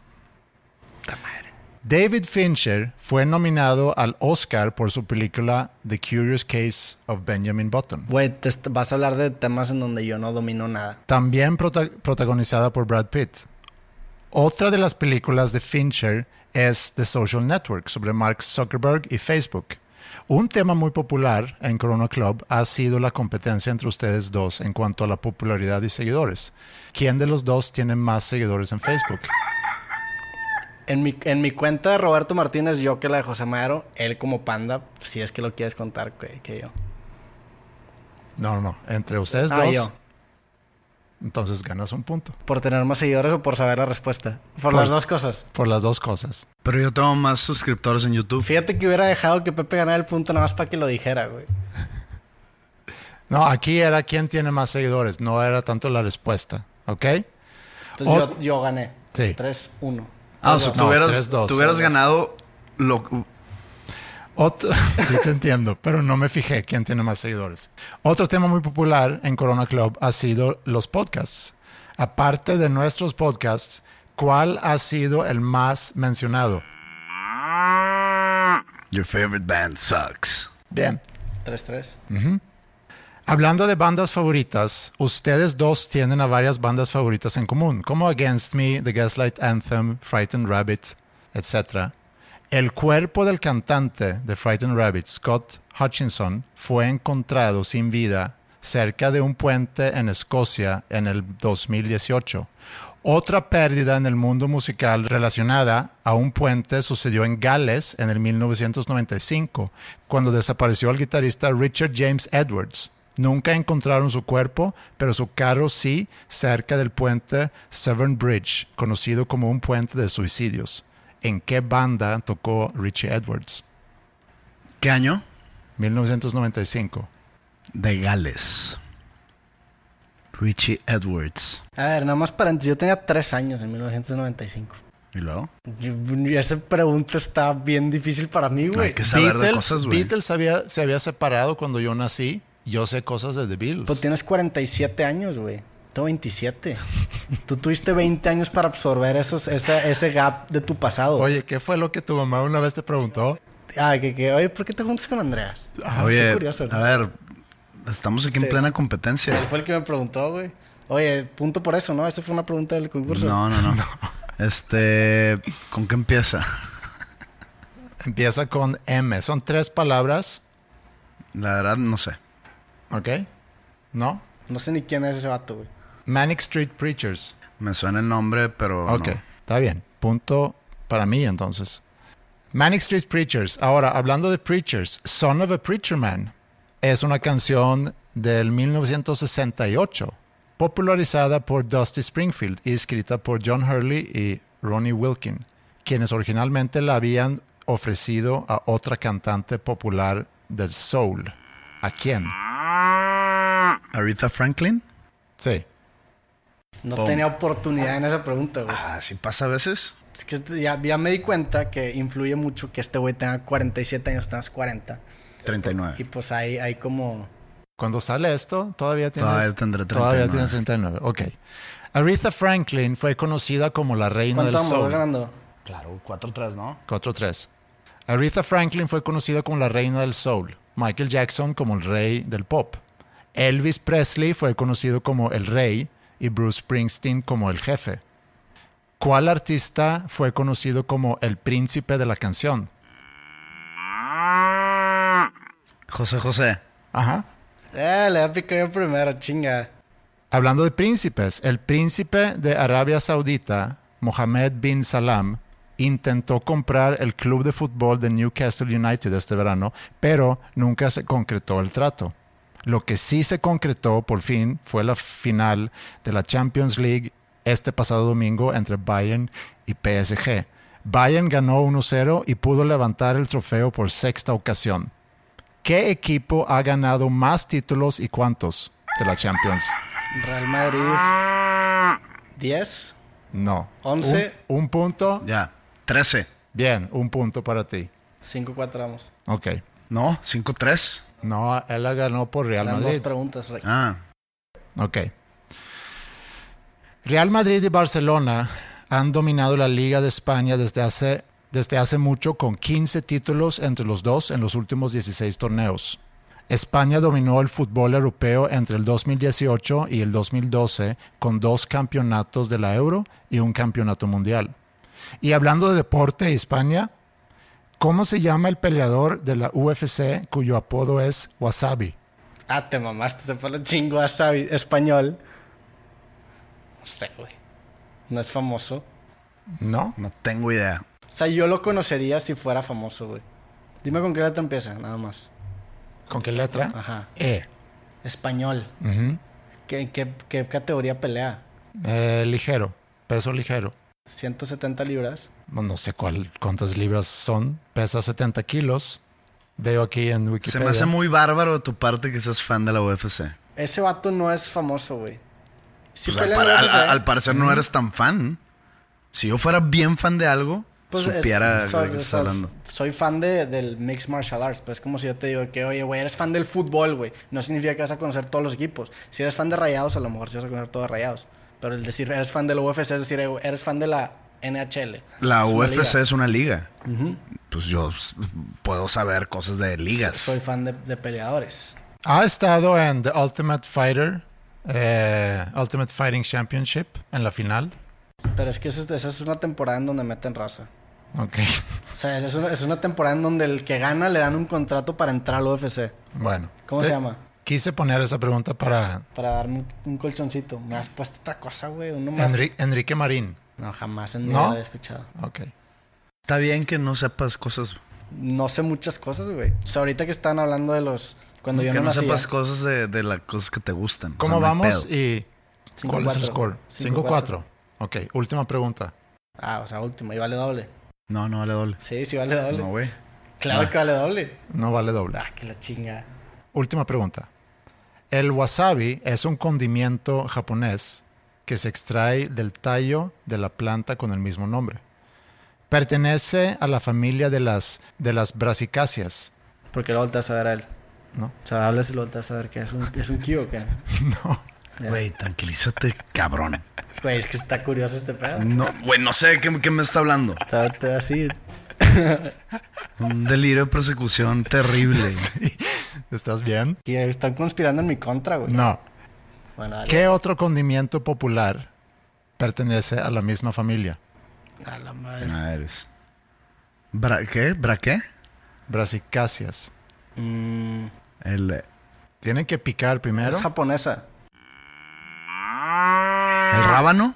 David Fincher fue nominado al Oscar por su película The Curious Case of Benjamin Button. Güey, vas a hablar de temas en donde yo no domino nada. También protagonizada por Brad Pitt. Otra de las películas de Fincher es The Social Network, sobre Mark Zuckerberg y Facebook. Un tema muy popular en Corona Club ha sido la competencia entre ustedes dos en cuanto a la popularidad y seguidores. ¿Quién de los dos tiene más seguidores en Facebook? En mi cuenta de Roberto Martínez, yo que la de José Madero, él como panda, si es que lo quieres contar, que yo. No. Entre ustedes dos. Yo. Entonces ganas un punto. ¿Por tener más seguidores o por saber la respuesta? Por las dos cosas. Por las dos cosas. Pero yo tengo más suscriptores en YouTube. Fíjate que hubiera dejado que Pepe ganara el punto nada más para que lo dijera, güey. No, aquí era quién tiene más seguidores. No era tanto la respuesta. ¿Ok? Entonces yo gané. Sí. 3-1. O sea, No, tú hubieras ganado Otro, sí te entiendo, pero no me fijé quién tiene más seguidores. Otro tema muy popular en Corona Club ha sido los podcasts. Aparte de nuestros podcasts, ¿cuál ha sido el más mencionado? Your favorite band sucks. Bien. 3-3. Hablando de bandas favoritas, ustedes dos tienen a varias bandas favoritas en común, como Against Me, The Gaslight Anthem, Frightened Rabbit, etc. El cuerpo del cantante de Frightened Rabbit, Scott Hutchinson, fue encontrado sin vida cerca de un puente en Escocia en el 2018. Otra pérdida en el mundo musical relacionada a un puente sucedió en Gales en el 1995, cuando desapareció el guitarrista Richard James Edwards. Nunca encontraron su cuerpo, pero su carro sí, cerca del puente Severn Bridge, conocido como un puente de suicidios. ¿En qué banda tocó Richie Edwards? ¿Qué año? 1995. De Gales. Richie Edwards. A ver, nada más paréntesis. Yo tenía 3 años en 1995. ¿Y luego? Y esa pregunta está bien difícil para mí, No hay güey. que saber de cosas, güey. Beatles se había separado cuando yo nací. Yo sé cosas de The Beatles. Pues tienes 47 años, güey. Tengo 27. Tú tuviste 20 años para absorber ese gap de tu pasado. Oye, ¿qué fue lo que tu mamá una vez te preguntó? Oye, ¿por qué te juntas con Andreas? Oye, Qué curioso, ¿no? a ver, estamos aquí en plena competencia. Él fue el que me preguntó, güey. Oye, punto por eso, ¿no? Esa fue una pregunta del concurso. No. ¿Con qué empieza? Empieza con M. Son 3 palabras. La verdad, no sé. ¿Ok? ¿No? No sé ni quién es ese vato, güey. Manic Street Preachers. Me suena el nombre, pero Ok, no. está bien. Punto para mí, entonces. Manic Street Preachers. Ahora, hablando de Preachers, Son of a Preacher Man es una canción del 1968, popularizada por Dusty Springfield y escrita por John Hurley y Ronnie Wilkin, quienes originalmente la habían ofrecido a otra cantante popular del soul. ¿A quién? ¿Aretha Franklin? Sí. No Pum. tenía oportunidad en esa pregunta, güey. ¿Sí pasa a veces? Es que ya me di cuenta que influye mucho que este güey tenga 47 años, tengas 40. 39. Y pues hay como... Cuando sale esto, todavía Todavía tendré Todavía 39. tienes 39. Ok. Aretha Franklin fue conocida como la reina del ¿Cuánto vamos soul. ganando? Claro, 4-3, ¿no? 4-3. Aretha Franklin fue conocida como la reina del soul. Michael Jackson como el rey del pop. Elvis Presley fue conocido como el rey y Bruce Springsteen como el jefe. ¿Cuál artista fue conocido como el príncipe de la canción? José. Ajá. Le voy a picar yo primero, chinga. Hablando de príncipes, el príncipe de Arabia Saudita, Mohammed bin Salam, intentó comprar el club de fútbol de Newcastle United este verano, pero nunca se concretó el trato. Lo que sí se concretó por fin fue la final de la Champions League este pasado domingo entre Bayern y PSG. Bayern ganó 1-0 y pudo levantar el trofeo por 6ª ocasión. ¿Qué equipo ha ganado más títulos y cuántos de la Champions? Real Madrid. 10. No. 11. Un punto. Ya. 13. Bien, un punto para ti. 5-4 vamos. Ok. No, 5-3. No, él la ganó por Real Eran dos Madrid. preguntas, Rey. Ok. Real Madrid y Barcelona han dominado la Liga de España desde hace mucho con 15 títulos entre los dos en los últimos 16 torneos. España dominó el fútbol europeo entre el 2018 y el 2012 con 2 campeonatos de la Euro y un campeonato mundial. Y hablando de deporte y España, ¿cómo se llama el peleador de la UFC cuyo apodo es Wasabi? Te mamaste, se fue la chingua, Xavi. Español. No sé, güey. No es famoso. ¿No? No tengo idea. O sea, yo lo conocería si fuera famoso, güey. Dime con qué letra empieza, nada más. ¿Con qué letra? Ajá. E. Español. Ujú. ¿Qué categoría pelea? Ligero, peso ligero. 170 libras. No sé cuántas libras son. Pesa 70 kilos. Veo aquí en Se Wikipedia. me hace muy bárbaro de tu parte que seas fan de la UFC. Ese vato no es famoso, güey. Sí Pues pelea en la UFC. al parecer no eres tan fan. Si yo fuera bien fan de algo, Pues supiera soy- de qué estás hablando. Soy fan del Mixed Martial Arts, pero es como si yo te digo que, oye, güey, eres fan del fútbol, güey. No significa que vas a conocer todos los equipos. Si eres fan de Rayados, a lo mejor sí vas a conocer todos Rayados. Pero el decir eres fan de la UFC es decir, eres fan de la NHL. La Es una UFC liga. es una liga. Pues yo puedo saber cosas de ligas. Soy fan de peleadores. Ha estado en The Ultimate Fighter, Ultimate Fighting Championship, en la final. Pero es que esa es una temporada en donde meten raza. Ok. O sea, es una temporada en donde el que gana le dan un contrato para entrar al UFC. Bueno. ¿Cómo se llama? Quise poner esa pregunta para Para darme un colchoncito. Me has puesto otra cosa, güey. Uno más. Enrique Marín. No, jamás en mi ¿No? vida lo he escuchado. Ok. Está bien que no sepas cosas. No sé muchas cosas, güey. O sea, ahorita que están hablando de los... Cuando yo que no no nacía. sepas cosas de las cosas que te gustan. ¿Cómo O sea, no hay vamos? pedo. ¿Y cuál es el 5-4. score? 5-4. Ok, última pregunta. O sea, último. Y vale doble. No vale doble. Sí, vale doble. No, güey. Claro que vale doble. No vale doble. Que la chinga. Última pregunta. El wasabi es un condimento japonés que se extrae del tallo de la planta con el mismo nombre. Pertenece a la familia de las brasicáceas. ¿Por qué lo volteas a ver a él? No. O sea, hablas y lo volteas a ver que es un Q o qué. No. Güey, tranquilízate, cabrón. Güey, es que está curioso este pedo. No, güey, no sé de qué me está hablando. Está así. Un delirio de persecución terrible. Sí. ¿Estás bien? Y están conspirando en mi contra, güey. No. Bueno, dale. ¿Qué otro condimento popular pertenece a la misma familia? A la madre. Madres. ¿Qué? ¿Qué? Brasicáceas. El Tienen que picar primero. Es japonesa. rábano.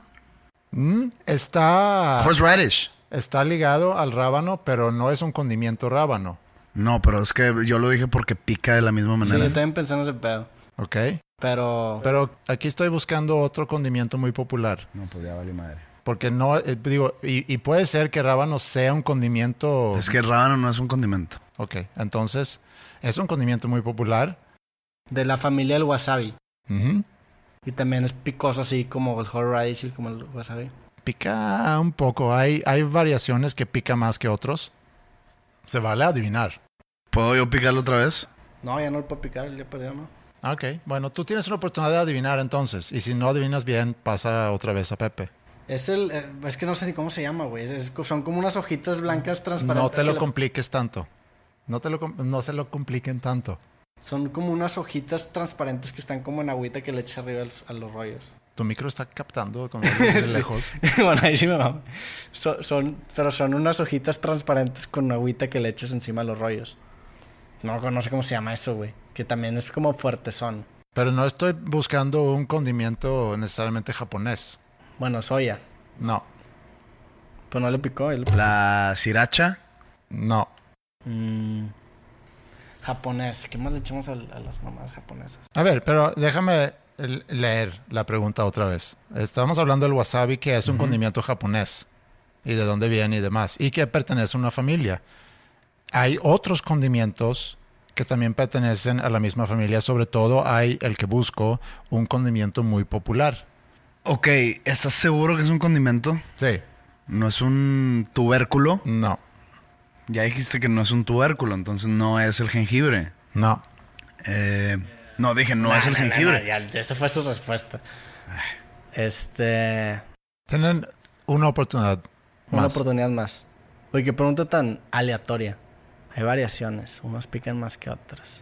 Está Horseradish. Está ligado al rábano, pero no es un condimento rábano. No, pero es que yo lo dije porque pica de la misma Sí, manera. yo también pensé en ese pedo. ¿Ok? Pero aquí estoy buscando otro condimento muy popular. No, pues ya vale madre. Porque no, digo, y puede ser que rábano sea un condimento. Es que el rábano no es un condimento. Ok, entonces es un condimento muy popular. de la familia del wasabi. Ujú. Y también es picoso así como el horseradish y como el wasabi. Pica un poco. Hay variaciones que pica más que otros. Se vale adivinar. ¿Puedo yo picarlo otra vez? No, ya no lo puedo picar, ya perdió, ¿no? Ok, bueno, tú tienes una oportunidad de adivinar entonces. Y si no adivinas bien, pasa otra vez a Pepe. Es es que no sé ni cómo se llama, güey. Son como unas hojitas blancas transparentes. No te lo que compliques tanto. No se lo compliquen tanto. Son como unas hojitas transparentes que están como en agüita que le echas arriba a los rollos. Tu micro está captando con de lejos. Bueno, ahí sí me mamo. Pero son unas hojitas transparentes con agüita que le echas encima a los rollos. No sé cómo se llama eso, güey. Que también es como fuertezón. Pero no estoy buscando un condimento necesariamente japonés. Bueno, soya. No, Pero no le picó. él le picó. La sriracha. no. Japonés. ¿Qué más le echamos a las mamás japonesas? A ver, pero déjame leer la pregunta otra vez. Estamos hablando del wasabi, que es un condimento japonés. Y de dónde viene y demás. Y que pertenece a una familia. Hay otros condimentos que también pertenecen a la misma familia. Sobre todo hay el que busco, un condimento muy popular. Ok, ¿estás seguro que es un condimento? Sí, ¿No es un tubérculo? no, Ya dijiste que no es un tubérculo, entonces no es el jengibre. no. No, dije, no es el jengibre. Ya, esa fue su respuesta. Tienen una oportunidad Una más. oportunidad más. Oye, qué pregunta tan aleatoria. Hay variaciones. Unos pican más que otros.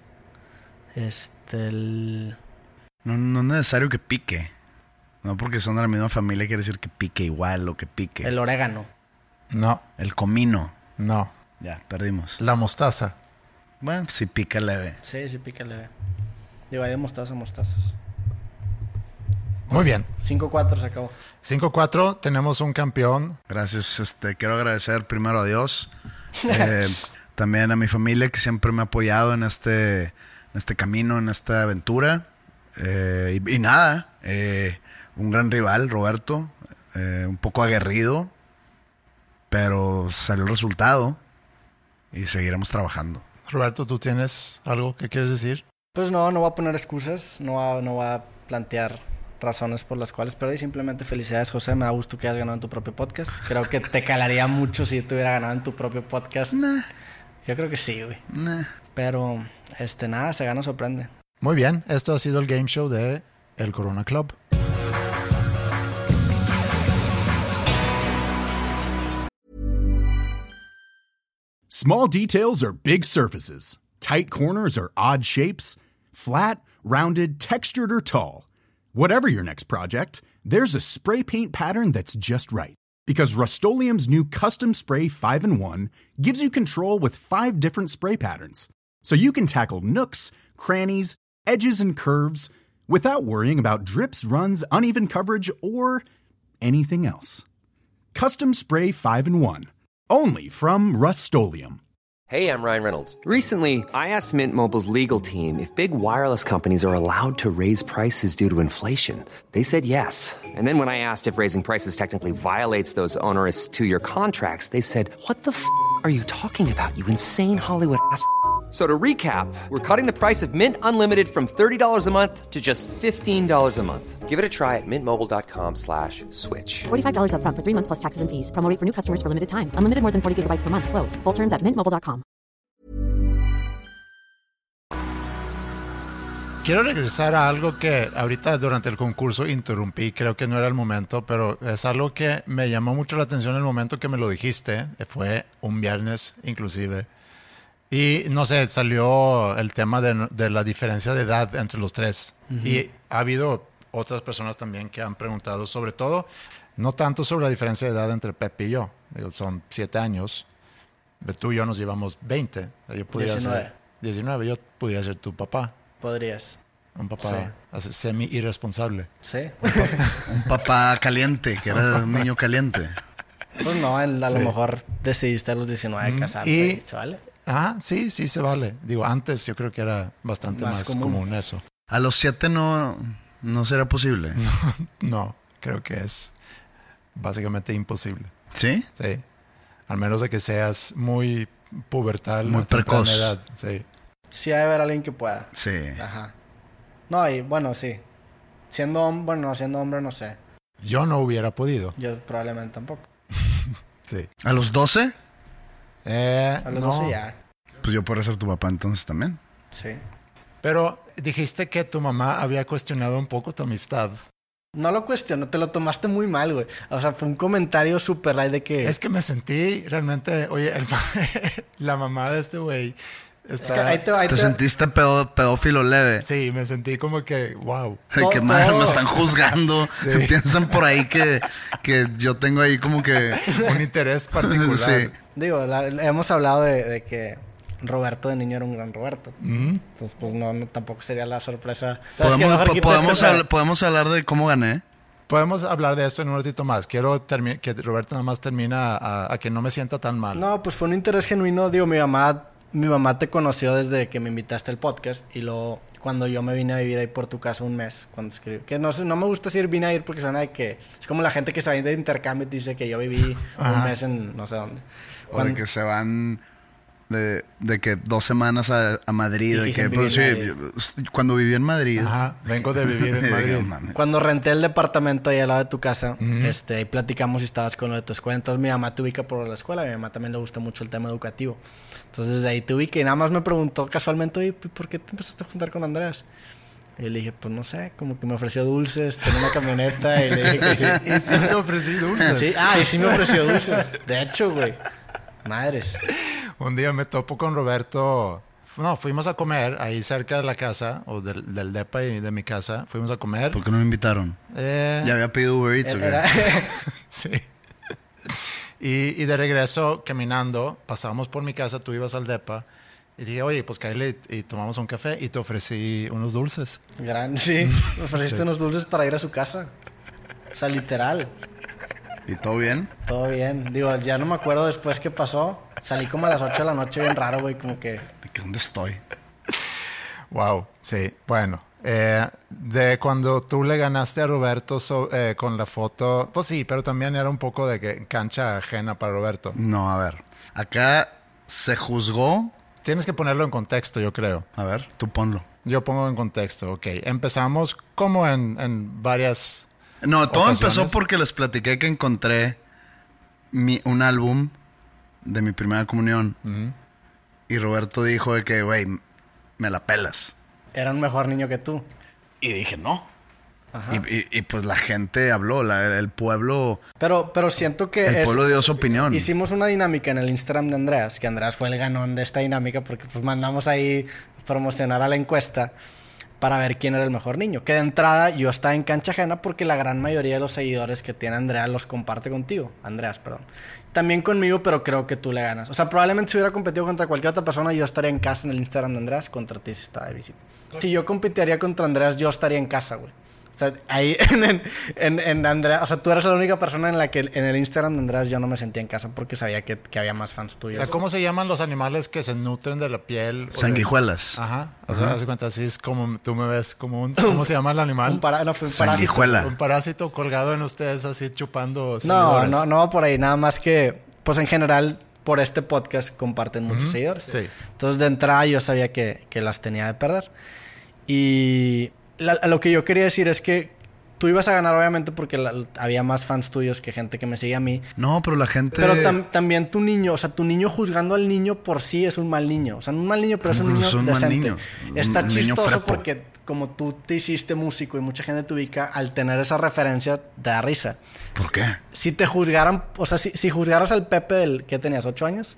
No es necesario que pique. No porque son de la misma familia quiere decir que pique igual o que pique. El orégano. No, El comino. no. Ya, perdimos. La mostaza. Bueno, sí pica leve. Sí, pica leve. Digo, hay de mostaza, mostazas. Muy bien. 5-4 se acabó. 5-4, tenemos un campeón. Gracias, quiero agradecer primero a Dios. También a mi familia que siempre me ha apoyado en este camino, en esta aventura. Y nada, un gran rival, Roberto. Un poco aguerrido. Pero salió el resultado. Y seguiremos trabajando. Roberto, ¿tú tienes algo que quieres decir? Pues no voy a poner excusas. No voy a plantear razones por las cuales perdí. Simplemente felicidades, José. Me da gusto que hayas ganado en tu propio podcast. Creo que te calaría mucho si te hubiera ganado en tu propio podcast. Nah. Yo creo que sí, güey. Nah. Pero, nada, se gana o sorprende. Muy bien, esto ha sido el game show de El Corona Club. Small details are big surfaces. Tight corners are odd shapes. Flat, rounded, textured, or tall. Whatever your next project, there's a spray paint pattern that's just right. Because Rust-Oleum's new Custom Spray 5-in-1 gives you control with 5 different spray patterns. So you can tackle nooks, crannies, edges, and curves without worrying about drips, runs, uneven coverage, or anything else. Custom Spray 5-in-1. Only from Rust-Oleum. Hey, I'm Ryan Reynolds. Recently, I asked Mint Mobile's legal team if big wireless companies are allowed to raise prices due to inflation. They said yes. And then when I asked if raising prices technically violates those onerous 2-year contracts, they said, "What the f*** are you talking about, you insane Hollywood ass?" So to recap, we're cutting the price of Mint Unlimited from $30 a month to just $15 a month. Give it a try at mintmobile.com/switch. $45 up front for 3 months plus taxes and fees. Promo rate for new customers for limited time. Unlimited more than 40 gigabytes per month. Slows full terms at mintmobile.com. Quiero regresar a algo que ahorita durante el concurso interrumpí, creo que no era el momento, pero es algo que me llamó mucho la atención en el momento que me lo dijiste, fue un viernes inclusive. Y no sé, salió el tema de la diferencia de edad entre los tres. Y ha habido otras personas también que han preguntado, sobre todo, no tanto sobre la diferencia de edad entre Pepe y yo. Digo, son 7 años. Tú y yo nos llevamos 20. Yo podría 19. ser 19. Yo podría ser tu papá. Podrías. Un papá semi-irresponsable. Sí. Un papá caliente, que era un niño caliente. Pues no, a lo mejor decidiste a los 19 casarte y se vale. Ah, sí, se vale. Digo, antes yo creo que era bastante más común eso. A los 7 no será posible. No, creo que es básicamente imposible. ¿Sí? Sí. Al menos de que seas muy pubertal. Muy precoz. Edad. Sí. Sí ha de haber alguien que pueda. Sí. Ajá. No, y bueno, sí. Siendo hombre, no sé. Yo no hubiera podido. Yo probablemente tampoco. Sí. ¿A los 12? A los 12 ya. Pues yo podría ser tu papá entonces también. Sí. Pero dijiste que tu mamá había cuestionado un poco tu amistad. No lo cuestiono, te lo tomaste muy mal, güey. O sea, fue un comentario súper light de que... Es que me sentí realmente... Oye, la mamá de este güey... Está... Es que ¿Te sentiste pedófilo leve? Sí, me sentí como que... Wow. Que madre, me están juzgando. Sí. Piensan por ahí que yo tengo ahí como que... un interés particular. Sí. Digo, hemos hablado de que Roberto de niño era un gran Roberto. Entonces, pues no, tampoco sería la sorpresa. Podemos hablar de cómo gané. Podemos hablar de esto en un ratito más. Quiero que Roberto nada más termina a que no me sienta tan mal. No, pues fue un interés genuino. Digo, mi mamá te conoció desde que me invitaste al podcast. Y luego, cuando yo me vine a vivir ahí por tu casa un mes, cuando escribí. Que no me gusta decir vine a ir porque suena de que... Es como la gente que se va de intercambio y te dice que yo viví un mes en no sé dónde. O de que se van... De que 2 semanas a Madrid. De que, pues, sí, cuando viví en Madrid. Ajá, vengo de vivir en Madrid. Cuando renté el departamento ahí al lado de tu casa, ahí platicamos y estabas con lo de tu escuela. Entonces mi mamá te ubica por la escuela. A mi mamá también le gusta mucho el tema educativo. Entonces desde ahí te ubiqué y nada más me preguntó casualmente, oye, ¿por qué te empezaste a juntar con Andrés? Y le dije, pues no sé, como que me ofreció dulces, tenía una camioneta y le dije que sí. ¿Y sí te ofrecí dulces? Sí, y sí me ofreció dulces. De hecho, güey. Madres. Un día me topo con Roberto. No, fuimos a comer ahí cerca de la casa, o del depa y de mi casa. Fuimos a comer. ¿Por qué no me invitaron? Ya había pedido Uber Eats. Sí. Y de regreso, caminando, pasábamos por mi casa, tú ibas al depa. Y dije, oye, pues cállate y tomamos un café. Y te ofrecí unos dulces. Sí. Me ofreciste unos dulces para ir a su casa. O sea, literal. ¿Y todo bien? Todo bien. Digo, ya no me acuerdo después qué pasó. Salí como a las 8 de la noche bien raro, güey, como que... ¿Dónde estoy? Wow, sí. Bueno, de cuando tú le ganaste a Roberto con la foto... Pues sí, pero también era un poco de que cancha ajena para Roberto. No, a ver. Acá se juzgó... Tienes que ponerlo en contexto, yo creo. A ver, tú ponlo. Yo pongo en contexto, ok. Empezamos como en varias... No, todo ocasiones. empezó porque les platiqué que encontré un álbum de mi primera comunión. Y Roberto dijo de que, güey, me la pelas. Era un mejor niño que tú. Y dije, no. Y pues la gente habló, el pueblo... Pero siento que... El pueblo dio su opinión. Hicimos una dinámica en el Instagram de Andreas, que Andreas fue el ganón de esta dinámica porque pues mandamos ahí promocionar a la encuesta para ver quién era el mejor niño. Que de entrada yo estaba en cancha ajena porque la gran mayoría de los seguidores que tiene Andreas los comparte contigo. Andreas, perdón. También conmigo, pero creo que tú le ganas. O sea, probablemente si hubiera competido contra cualquier otra persona, yo estaría en casa en el Instagram de Andreas contra ti si estaba de visita. Si yo competiría contra Andreas, yo estaría en casa, güey. O sea, ahí en Andreas... O sea, tú eres la única persona en la que en el Instagram de Andreas yo no me sentía en casa porque sabía que había más fans tuyos. O sea, ¿cómo se llaman los animales que se nutren de la piel? Sanguijuelas. Ajá. O sea, haz de cuenta, así es como tú me ves como un... ¿Cómo se llama el animal? Un parásito. Sanguijuela. Un parásito colgado en ustedes así chupando No seguidores. va por ahí. Nada más que... Pues en general por este podcast comparten muchos seguidores. Sí. Entonces, de entrada, yo sabía que las tenía de perder. Y lo que yo quería decir es que tú ibas a ganar, obviamente, porque había más fans tuyos que gente que me sigue a mí. No, pero la gente... Pero también tu niño, o sea, tu niño juzgando al niño por sí es un mal niño. O sea, no un mal niño, pero es un niño mal decente. niño. Está Un niño chistoso frepo. porque como tú te hiciste músico y mucha gente te ubica, al tener esa referencia te da risa. ¿Por qué? Si te juzgaran, o sea, si juzgaras al Pepe del que tenías 8 años,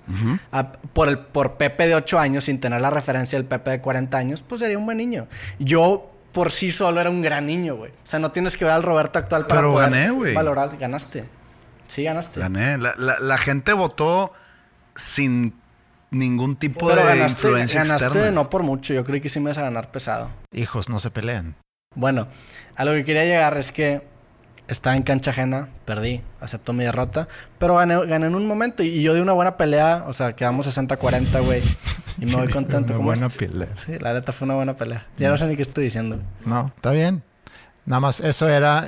por Pepe de 8 años sin tener la referencia del Pepe de 40 años, pues sería un buen niño. Yo por sí solo era un gran niño, güey. O sea, no tienes que ver al Roberto actual para Pero poder gané, güey. valorar. Ganaste. Sí, ganaste. Gané. La gente votó sin ningún tipo Pero de influencia ganaste externa. no por mucho. Yo creí que sí me ibas a ganar pesado. Hijos, no se peleen. Bueno, a lo que quería llegar es que estaba en cancha ajena, perdí, acepto mi derrota, pero gané en un momento y yo di una buena pelea, o sea, quedamos 60-40, güey, y me voy contento. Una ¿Cómo buena est- pelea. Sí, la neta fue una buena pelea. Ya no sé ni qué estoy diciendo. No, está bien. Nada más, eso era,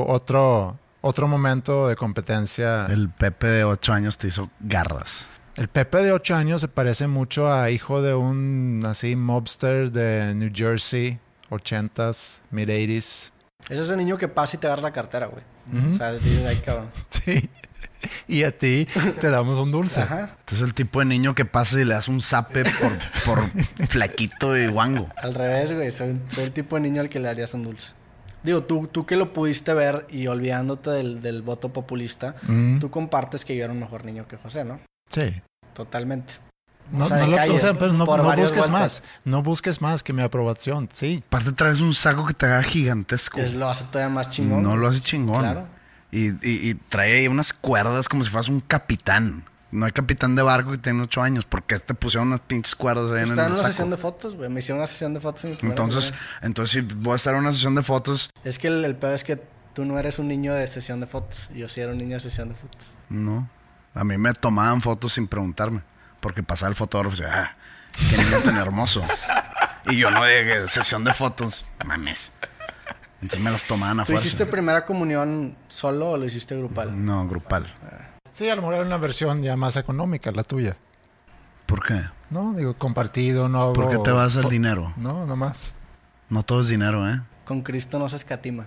otro momento de competencia. El Pepe de 8 años te hizo garras. El Pepe de 8 años se parece mucho a hijo de un así mobster de New Jersey, 80s, mid-80s. Ese es el niño que pasa y te agarra la cartera, güey. O sea, dices, ay, cabrón. Sí. Y a ti te damos un dulce. Ajá. Entonces el tipo de niño que pasa y le das un zape por flaquito y guango. Al revés, güey. Soy el tipo de niño al que le harías un dulce. Digo, tú que lo pudiste ver y olvidándote del voto populista, tú compartes que yo era un mejor niño que José, ¿no? Sí. Totalmente. No, O sea, de calle, pero no por varias busques vueltas. más. No busques más que mi aprobación. Sí. Aparte traes un saco que te haga gigantesco. Lo hace todavía más chingón. No güey. lo hace chingón. Claro. Y trae ahí unas cuerdas como si fueras un capitán. No hay capitán de barco que tiene 8 años. ¿Por qué te pusieron unas pinches cuerdas ahí en Estaba el en una saco? sesión de fotos, güey. Me hicieron una sesión de fotos en mi primera Entonces si voy a estar en una sesión de fotos, Es que el pedo es que tú no eres un niño de sesión de fotos. Yo sí era un niño de sesión de fotos. no. A mí me tomaban fotos sin preguntarme. Porque pasaba el fotógrafo y decía, qué niño tan hermoso. Y yo no de sesión de fotos, mames. Entonces me las tomaban a ¿Tú fuerza. hiciste primera comunión solo o lo hiciste grupal? No, grupal. Sí, a lo mejor era una versión ya más económica, la tuya. ¿Por qué? No, digo, compartido, no. ¿Por qué te vas al dinero? No, no más. No todo es dinero, ¿eh? Con Cristo no se escatima.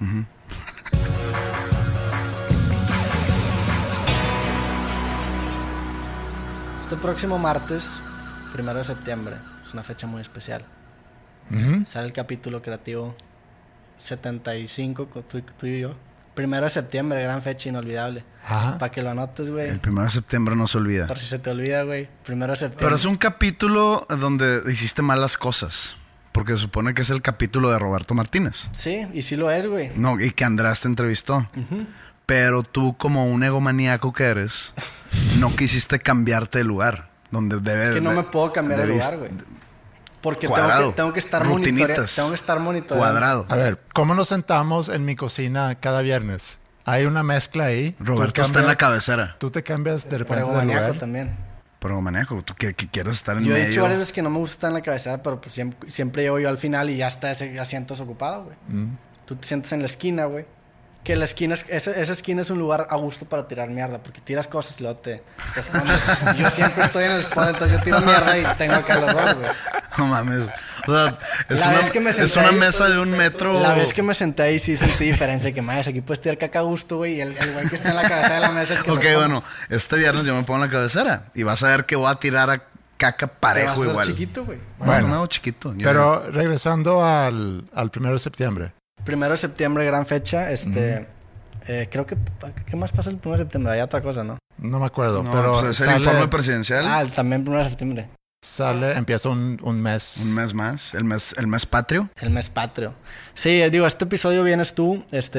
Este próximo martes, 1 de septiembre, es una fecha muy especial. Sale el capítulo creativo 75 con tú y yo. 1 de septiembre, gran fecha inolvidable. Ajá. Para que lo anotes, güey. El 1 de septiembre no se olvida. Por si se te olvida, güey. 1 de septiembre. Pero es un capítulo donde hiciste malas cosas. Porque se supone que es el capítulo de Roberto Martínez. Sí, y sí lo es, güey. No, y que András te entrevistó. Pero tú, como un egomaníaco que eres, no quisiste cambiarte de lugar. Donde debes. Es que no me puedo cambiar de lugar, güey. Porque Cuadrado. tengo que estar Rutinitas. Tengo que estar monitoreando. Cuadrado. A ver, ¿cómo nos sentamos en mi cocina cada viernes? Hay una mezcla ahí. Roberto está en la cabecera. Tú te cambias de Pero repente de egomaniaco lugar. también. Pero egomaniaco, tú que quieres estar en Yo he medio. dicho varias veces que no me gusta estar en la cabecera, pero pues siempre llego yo al final y ya está ese asiento desocupado, güey. Tú te sientas en la esquina, güey. Que la esquina esa esquina es un lugar a gusto para tirar mierda, porque tiras cosas y luego te escondes. Yo siempre estoy en el spot, entonces yo tiro mierda y tengo acá los dos, güey. No mames. O sea, La vez que me es senté una ahí, mesa de 1 metro. La vez que me senté ahí sí sentí diferencia, que más aquí puedes tirar caca a gusto, güey, y el güey que está en la cabeza de la mesa es el que Ok, responde. bueno, este viernes yo me pongo en la cabecera y vas a ver que voy a tirar a caca Te vas a parejo hacer igual. chiquito, güey. Bueno, no, chiquito. Pero regresando al 1 de septiembre. 1 de septiembre, gran fecha, creo que... ¿Qué más pasa el 1 de septiembre? Hay otra cosa, ¿no? No me acuerdo, No, pero pues es el informe presidencial. También 1 de septiembre. empieza un mes. Un mes más. El mes patrio. El mes patrio. Sí, digo, este episodio vienes tú. Es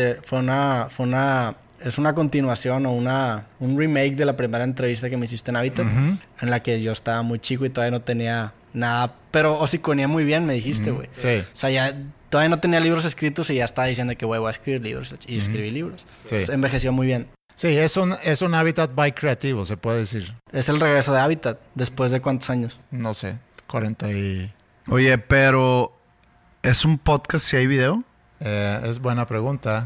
una continuación o un remake de la primera entrevista que me hiciste en Habitat, en la que yo estaba muy chico y todavía no tenía nada, pero hociconía muy bien, me dijiste, güey. Sí. O sea, ya todavía no tenía libros escritos y ya estaba diciendo que, güey, voy a escribir libros. Y escribí libros. Sí. Entonces, envejeció muy bien. Sí, es un Habitat by creativo, se puede decir. Es el regreso de Habitat, después de ¿cuántos años? No sé, 40 y... Oye, pero ¿es un podcast si hay video? Es buena pregunta.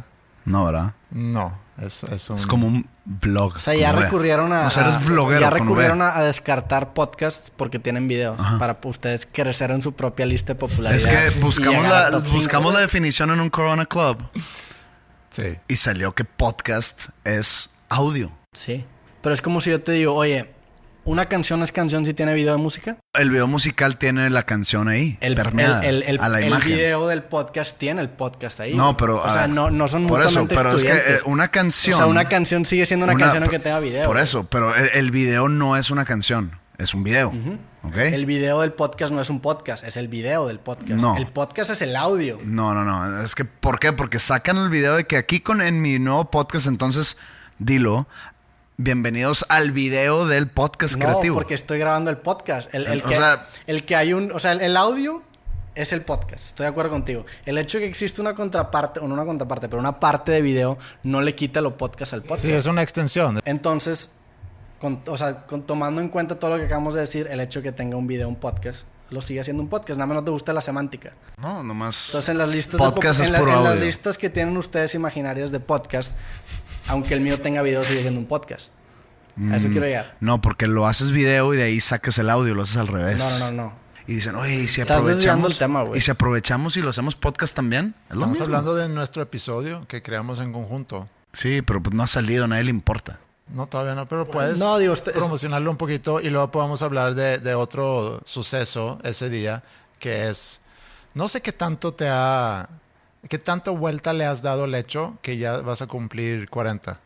No, ¿verdad? No, es como un vlog. O sea, ya con V. recurrieron O sea, eres vloguero ya con recurrieron V. a descartar podcasts porque tienen videos. Ajá. Para ustedes crecer en su propia lista de popularidad. Es que y buscamos llegar a top 5. buscamos la definición en un Corona Club Sí. y salió que podcast es audio. Sí. Pero es como si yo te digo, oye, ¿una canción es canción si tiene video de música? El video musical tiene la canción ahí, permeada a la imagen. El video del podcast tiene el podcast ahí. No, pero... O sea, no son por eso, mutuamente pero es excluyentes. que una canción... O sea, una canción sigue siendo una canción aunque tenga video. Por eso, pero el video no es una canción, es un video. ¿Ok? El video del podcast no es un podcast, es el video del podcast. No. El podcast es el audio. No. Es que, ¿por qué? Porque sacan el video de que aquí en mi nuevo podcast, entonces, dilo... Bienvenidos al video del podcast creativo. No, porque estoy grabando el podcast. El audio es el podcast. Estoy de acuerdo contigo. El hecho de que existe una contraparte, o no una contraparte, pero una parte de video, no le quita lo podcast al podcast. Sí, es una extensión. Entonces, tomando en cuenta todo lo que acabamos de decir, el hecho de que tenga un video, un podcast, lo sigue siendo un podcast. Nada más no te gusta la semántica. No, nomás... Entonces, en las listas podcast es puro en las audio. listas que tienen ustedes imaginarias de podcast, aunque el mío tenga video, sigue siendo un podcast. A eso quiero llegar. No, porque lo haces video y de ahí sacas el audio, lo haces al revés. No. Y dicen, oye, ¿y si Estás desviando aprovechamos el tema, güey. y si aprovechamos y lo hacemos podcast también? Es lo Estamos mismo. hablando de nuestro episodio que creamos en conjunto. Sí, pero pues no ha salido, a nadie le importa. No, todavía no, pero puedes No, digo, promocionarlo un poquito y luego podemos hablar de otro suceso ese día, que es, no sé qué tanto qué tanta vuelta le has dado el hecho que ya vas a cumplir 40.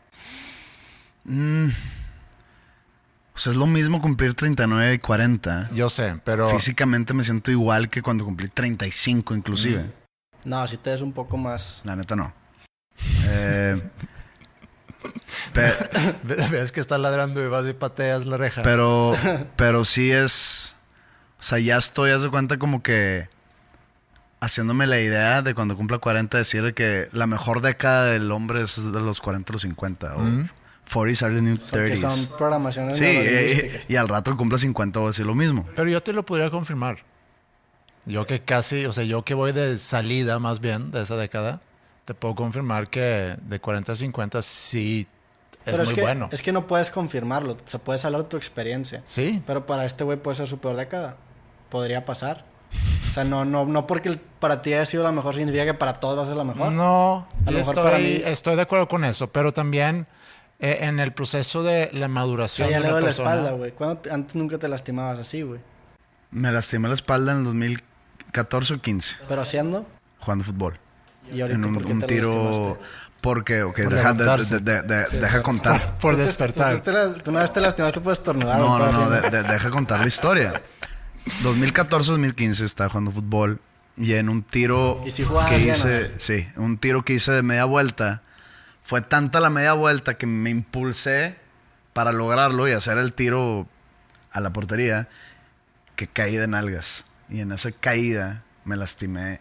O sea, es lo mismo cumplir 39 y 40. Yo sé, pero... Físicamente me siento igual que cuando cumplí 35 inclusive. No, si te ves un poco más... La neta no. Ves que está ladrando y vas y pateas la reja. Pero sí es... O sea, ya estoy, haz de cuenta como que... haciéndome la idea de cuando cumpla 40 decir que la mejor década del hombre es de los 40 a los 50. O 40s are the new 30s. Que son programaciones Sí, neurolingüísticas. y al rato que cumpla 50 voy a decir lo mismo. Pero yo te lo podría confirmar. Yo que casi, o sea, yo que voy de salida más bien de esa década, te puedo confirmar que de 40 a 50 sí es Pero muy bueno. Es que no puedes confirmarlo. O sea, puedes hablar de tu experiencia. Sí. Pero para este güey puede ser su peor década. Podría pasar. O sea, no porque para ti haya sido la mejor significa que para todos va a ser la mejor. No, A lo mejor estoy, para mí- estoy de acuerdo con eso, pero también en el proceso de la O maduración sea, ya de le una doy la persona. espalda, güey. Antes nunca te lastimabas así, güey. Me lastimé la espalda en el 2014 o 15 Pero haciendo... jugando fútbol. Y ahorita, En ¿por qué un te tiro... lastimaste? Porque, ok, Por deja, levantarse. deja contar. Por despertar. Tú una vez te lastimaste, puedes estornudar. No, güey, no, pero así deja contar la historia. 2014-2015 estaba jugando fútbol y en un tiro ¿Y si jugabas que bien, hice, sí, un tiro que hice de media vuelta, fue tanta la media vuelta que me impulsé para lograrlo y hacer el tiro a la portería que caí de nalgas. Y en esa caída me lastimé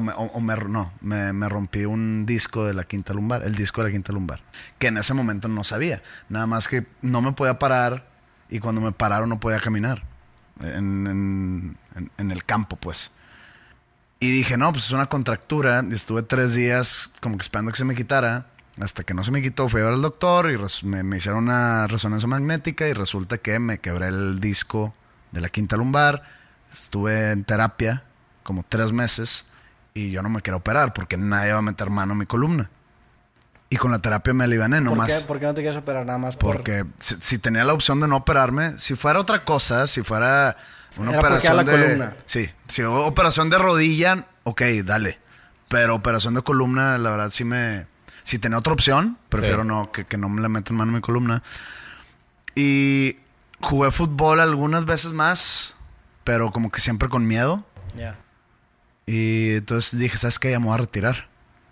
me rompí un disco de la quinta lumbar, el disco de la quinta lumbar, que en ese momento no sabía, nada más que no me podía parar y cuando me pararon no podía caminar en el campo, pues. Y dije, no, pues es una contractura. Y estuve 3 días como que esperando que se me quitara. Hasta que no se me quitó, fui a ver al doctor y me hicieron una resonancia magnética y resulta que me quebré el disco de la quinta lumbar. Estuve en terapia como 3 meses y yo no me quería operar porque nadie va a meter mano en mi columna. Y con la terapia me aliviané nomás. ¿Por qué no te quieres operar nada más? Porque si tenía la opción de no operarme, si fuera otra cosa, si fuera una Era porque operación a la de columna. Sí, si operación de rodilla, ok, dale. Pero operación de columna, la verdad si tenía otra opción, prefiero Sí. no que no me le metan mano en mi columna. Y jugué fútbol algunas veces más, pero como que siempre con miedo. Ya. Y entonces dije, ¿sabes qué? Ya me voy a retirar.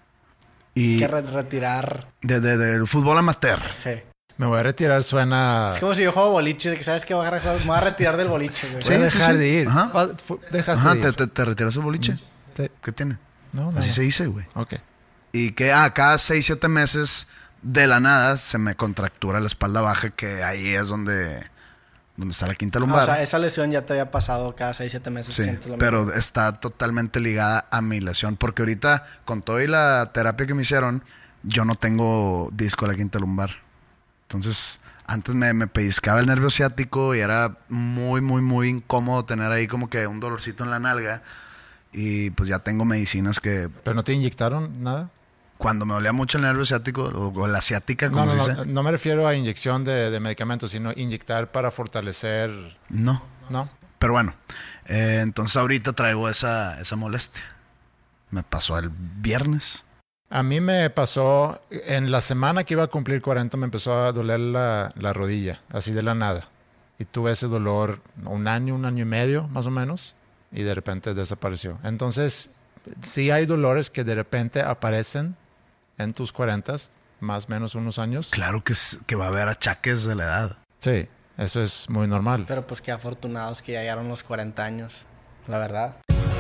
Y Que retirar... del fútbol amateur. Sí. Me voy a retirar, suena... Es como si yo juego boliche, de que sabes que me voy a retirar del boliche, güey. Voy a dejar de ir. Ajá. Dejaste Ajá, de ir. ¿te retiras el boliche? Sí. ¿Qué tiene? No, nada. Así se dice, güey. Ok. Y que cada 6-7 meses de la nada se me contractura la espalda baja, que ahí es donde está la quinta lumbar. O sea, esa lesión ya te había pasado cada 6-7 meses. Sí, sientes lo pero mismo. está totalmente ligada a mi lesión. Porque ahorita, con todo y la terapia que me hicieron, yo no tengo disco de la quinta lumbar. Entonces, antes me pellizcaba el nervio ciático y era muy, muy, muy incómodo tener ahí como que un dolorcito en la nalga. Y pues ya tengo medicinas que... ¿Pero no te inyectaron nada? Cuando me dolía mucho el nervio ciático o la ciática, como se dice. No me refiero a inyección de medicamentos, sino inyectar para fortalecer... No. ¿No? Pero bueno, entonces ahorita traigo esa molestia. Me pasó el viernes. A mí me pasó, en la semana que iba a cumplir 40 me empezó a doler la rodilla, así de la nada. Y tuve ese dolor un año y medio, más o menos, y de repente desapareció. Entonces, sí hay dolores que de repente aparecen en tus 40, más o menos unos años. Claro que va a haber achaques de la edad. Sí, eso es muy normal. Pero pues qué afortunados que ya llegaron los 40 años, la verdad.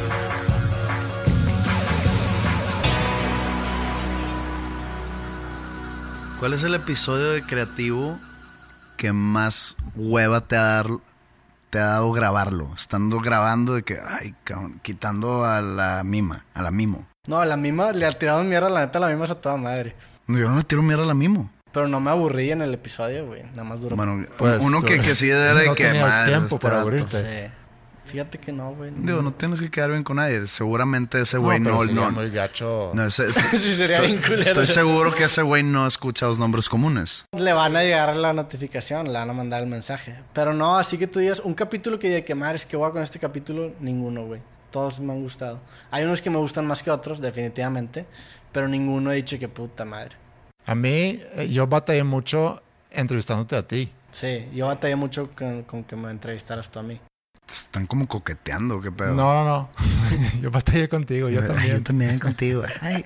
¿Cuál es el episodio de Creativo que más hueva te ha dado grabarlo? Estando grabando de que, ay, cabrón, quitando a la mimo. No, a la mima le ha tirado mierda, la neta, la mima es a toda madre. No, yo no le tiro mierda a la mimo. Pero no me aburrí en el episodio, güey. Nada más duró. Bueno, Pues, uno que sí era de no que tenías madre, tiempo para vato. aburrirte. Sí. Fíjate que no, güey. Digo, no tienes que quedar bien con nadie. Seguramente ese güey pero no. sería muy gacho. No, Sí, sería bien culero. estoy seguro que ese güey no escucha los nombres comunes. Le van a llegar la notificación, le van a mandar el mensaje. Pero no, así que tú digas, un capítulo que diga que madre, es que voy con este capítulo, ninguno, güey. Todos me han gustado. Hay unos que me gustan más que otros, definitivamente. Pero ninguno he dicho que puta madre. A mí, yo batallé mucho entrevistándote a ti. Sí, yo batallé mucho con que me entrevistaras tú a mí. Están como coqueteando, qué pedo. No. Yo batallé contigo, yo también. Yo también contigo. Ay.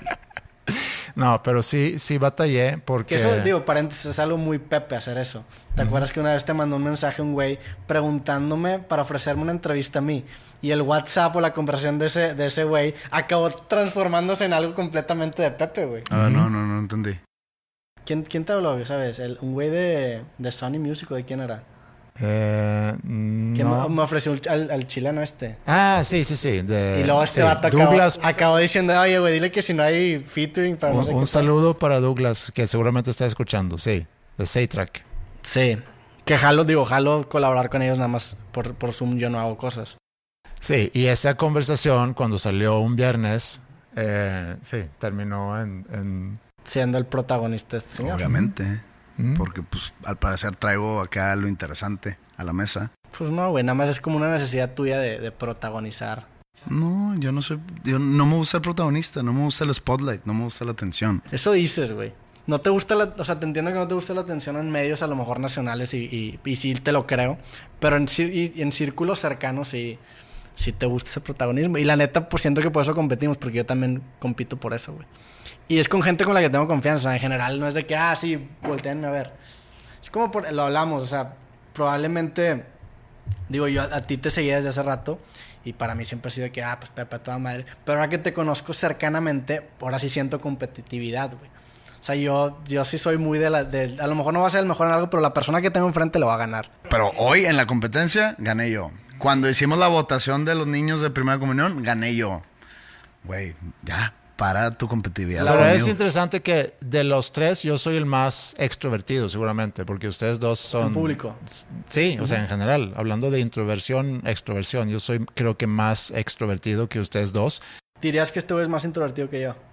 No, pero sí batallé porque... Que eso, digo, paréntesis, es algo muy Pepe hacer eso. ¿Te acuerdas que una vez te mandó un mensaje un güey preguntándome para ofrecerme una entrevista a mí? Y el WhatsApp o la conversación de ese güey acabó transformándose en algo completamente de Pepe, güey. Ah, no entendí. ¿Quién te habló, sabes? Un güey de Sony Music, ¿o de quién era? Que no. me ofreció al chileno este. Ah, sí. Y luego este sí, vato Douglas. acabó diciendo, oye, güey, dile que si no hay featuring para no sé qué. Un saludo para Douglas, que seguramente está escuchando, sí, de Saytrack. Sí, que jalo colaborar con ellos nada más por Zoom, yo no hago cosas. Sí, y esa conversación cuando salió un viernes, sí, terminó en... Siendo el protagonista este señor. Obviamente. Porque pues al parecer traigo acá lo interesante a la mesa. Pues no, güey, nada más es como una necesidad tuya de protagonizar. No, yo no me gusta el protagonista, no me gusta el spotlight, no me gusta la atención. Eso dices, güey. No te gusta o sea, te entiendo que no te gusta la atención en medios a lo mejor nacionales y sí te lo creo, pero en círculos cercanos sí te gusta ese protagonismo. Y la neta, pues siento que por eso competimos, porque yo también compito por eso, güey. Y es con gente con la que tengo confianza. En general no es de que, sí, volteenme a ver. Es como lo hablamos, o sea, probablemente, digo, yo a ti te seguía desde hace rato y para mí siempre ha sido que, pues Pepe, toda madre. Pero ahora que te conozco cercanamente, ahora sí siento competitividad, güey. O sea, yo sí soy muy a lo mejor no va a ser el mejor en algo, pero la persona que tengo enfrente lo va a ganar. Pero hoy en la competencia gané yo. Cuando hicimos la votación de los niños de primera comunión, gané yo. Güey, ya. Para tu competitividad. La verdad es interesante que de los tres yo soy el más extrovertido seguramente, porque ustedes dos son... En público. Sí, o sea, en general, hablando de introversión, extroversión, yo soy creo que más extrovertido que ustedes dos. ¿Dirías que este güey es más introvertido que yo?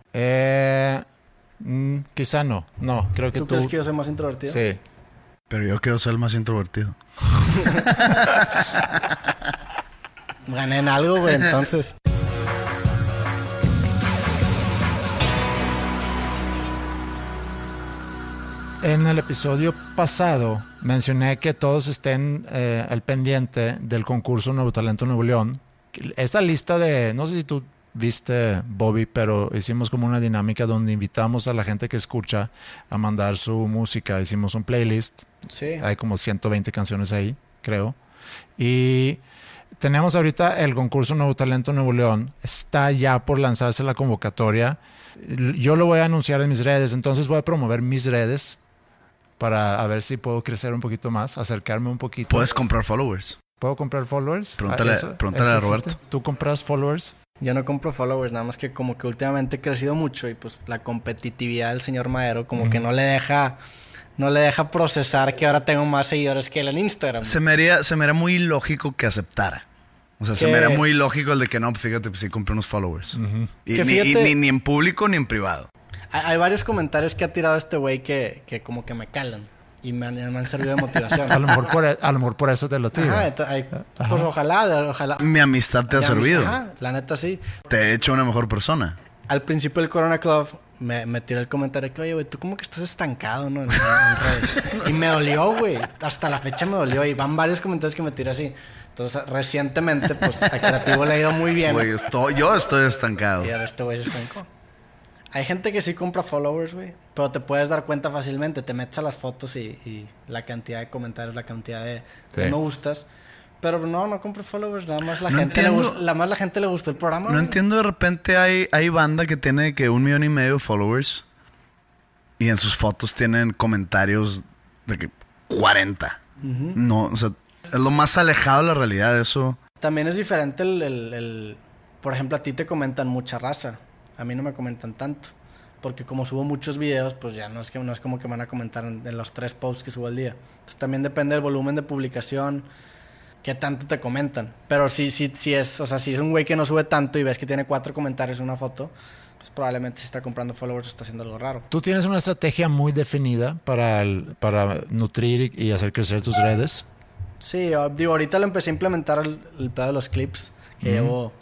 Quizá no, creo que tú... ¿Tú crees que yo soy más introvertido? Sí. Pero yo quiero ser el más introvertido. Gané en algo, güey, entonces... En el episodio pasado mencioné que todos estén al pendiente del concurso Nuevo Talento Nuevo León. Esta lista no sé si tú viste, Bobby, pero hicimos como una dinámica donde invitamos a la gente que escucha a mandar su música. Hicimos un playlist. Sí. Hay como 120 canciones ahí, creo. Y tenemos ahorita el concurso Nuevo Talento Nuevo León. Está ya por lanzarse la convocatoria. Yo lo voy a anunciar en mis redes, entonces voy a promover mis redes para a ver si puedo crecer un poquito más, acercarme un poquito. Puedes comprar followers. ¿Puedo comprar followers? Pregúntale a Roberto. ¿Tú compras followers? Yo no compro followers, nada más que como que últimamente he crecido mucho y pues la competitividad del señor Madero como que no le deja procesar que ahora tengo más seguidores que él en Instagram. Se me haría muy ilógico que aceptara. O sea, se me haría muy ilógico el de que no, pues fíjate, pues sí compré unos followers. Y ni en público ni en privado. Hay varios comentarios que ha tirado este güey que como que me calan. Y me han servido de motivación. A lo mejor por eso te lo tiro. Pues ojalá. Mi amistad te ha servido. La neta sí. Te he hecho una mejor persona. Al principio del Corona Club me tiró el comentario que, oye, güey, tú como que estás estancado, ¿no? En redes. Y me dolió, güey. Hasta la fecha me dolió. Y van varios comentarios que me tiré así. Entonces, recientemente, pues, a Creativo le ha ido muy bien. Güey, yo estoy estancado. Y ahora este güey se estancó. Hay gente que sí compra followers, güey. Pero te puedes dar cuenta fácilmente. Te metes a las fotos y la cantidad de comentarios, la cantidad de me gustas. Pero no compro followers. Nada más la gente le gustó el programa. No entiendo, de repente hay banda que tiene que 1.5 million de followers. Y en sus fotos tienen comentarios de que 40. No, o sea, es lo más alejado de la realidad eso. También es diferente el por ejemplo, a ti te comentan mucha raza. A mí no me comentan tanto. Porque como subo muchos videos, pues ya no es como que me van a comentar en los 3 posts que subo al día. Entonces también depende del volumen de publicación, qué tanto te comentan. Pero sí es, o sea, si es un güey que no sube tanto y ves que tiene 4 comentarios en una foto, pues probablemente si está comprando followers está haciendo algo raro. Tú tienes una estrategia muy definida para nutrir y hacer crecer tus redes. Sí, digo, ahorita lo empecé a implementar el pedo de los clips, que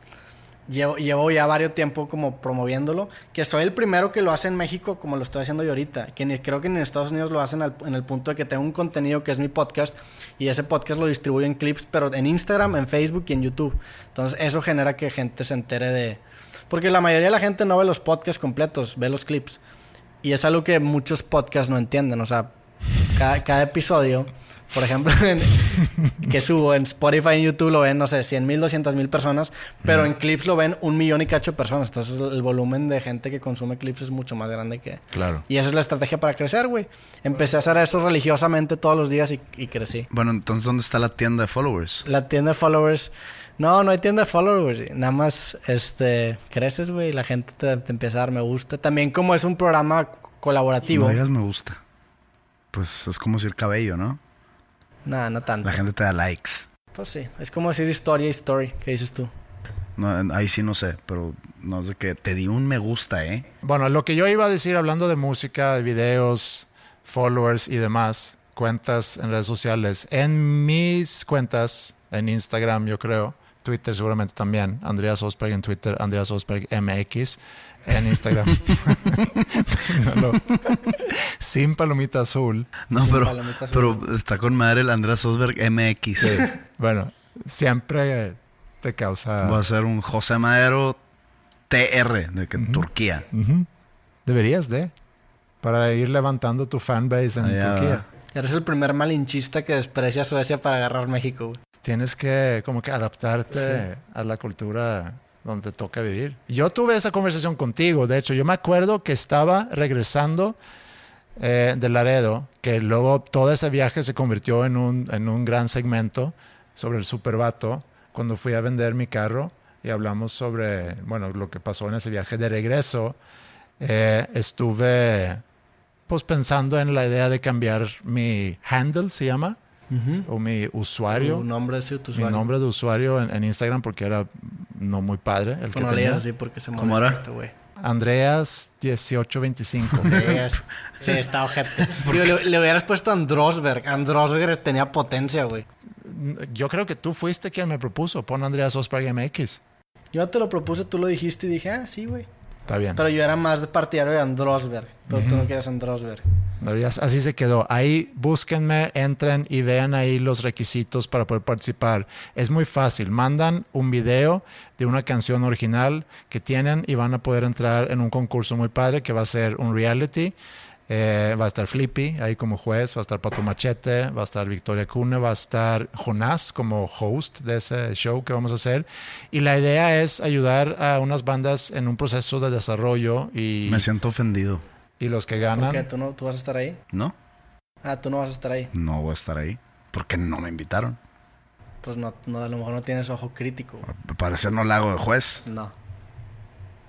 llevo ya varios tiempo como promoviéndolo, que soy el primero que lo hace en México como lo estoy haciendo yo ahorita, creo que en Estados Unidos lo hacen en el punto de que tengo un contenido que es mi podcast y ese podcast lo distribuyo en clips, pero en Instagram, en Facebook y en YouTube. Entonces eso genera que gente se entere porque la mayoría de la gente no ve los podcasts completos, ve los clips y es algo que muchos podcasts no entienden. O sea, cada episodio, por ejemplo, que subo en Spotify y en YouTube lo ven, no sé, 100,000, 200,000 personas, pero en clips lo ven 1 millón y cacho de personas. Entonces el volumen de gente que consume clips es mucho más grande que... Claro. Y esa es la estrategia para crecer, güey. Empecé a hacer eso religiosamente todos los días y crecí. Bueno, entonces, ¿dónde está la tienda de followers? La tienda de followers... No hay tienda de followers, güey. Nada más, creces, güey, la gente te empieza a dar me gusta. También como es un programa colaborativo. No digas me gusta. Pues es como decir cabello, ¿no? Nah, no tanto. La gente te da likes. Pues sí, es como decir historia y story. ¿Qué dices tú? No, ahí sí no sé, pero no sé qué. Te di un me gusta, ¿eh? Bueno, lo que yo iba a decir hablando de música, de videos, followers y demás, cuentas en redes sociales. En mis cuentas, en Instagram yo creo, Twitter seguramente también, Andreas Osberg en Twitter, Andreas Osberg MX. En Instagram. Sin palomita azul. No, pero está con madre el Andreas Osberg MX. Sí. Bueno, siempre te causa... Va a ser un José Madero TR de Turquía. Deberías para ir levantando tu fanbase en Turquía. Eres el primer malinchista que desprecia a Suecia para agarrar México, güey. Tienes que como que adaptarte a la cultura donde toca vivir. Yo tuve esa conversación contigo. De hecho, yo me acuerdo que estaba regresando de Laredo, que luego todo ese viaje se convirtió en un gran segmento sobre el supervato, cuando fui a vender mi carro y hablamos sobre, bueno, lo que pasó en ese viaje de regreso. Estuve pues pensando en la idea de cambiar mi handle, se llama, o mi usuario. Tu nombre de usuario. Mi nombre de usuario en Instagram, porque era no muy padre el que tenía. Así porque se molesta este güey. Andreas 1825. Sí, está ojete. Le hubieras puesto Androsberg. Androsberg tenía potencia, güey. Yo creo que tú fuiste quien me propuso. Pon Andreas Osberg MX. Yo te lo propuse, tú lo dijiste y dije, sí, güey. Está bien. Pero yo era más partidario de Androsberg. Pero tú no quieres Androsberg. Así se quedó. Ahí búsquenme, entren y vean ahí los requisitos para poder participar. Es muy fácil. Mandan un video de una canción original que tienen y van a poder entrar en un concurso muy padre que va a ser un reality. Va a estar Flippy ahí como juez, va a estar Pato Machete, va a estar Victoria Cune, va a estar Jonás como host de ese show que vamos a hacer. Y la idea es ayudar a unas bandas en un proceso de desarrollo. Y me siento ofendido. Y los que ganan... ¿Por qué? ¿Tú vas a estar ahí? ¿No? ¿Tú no vas a estar ahí? No voy a estar ahí. Porque no me invitaron. Pues no, a lo mejor no tienes ojo crítico. Al parecer no la hago de juez. No.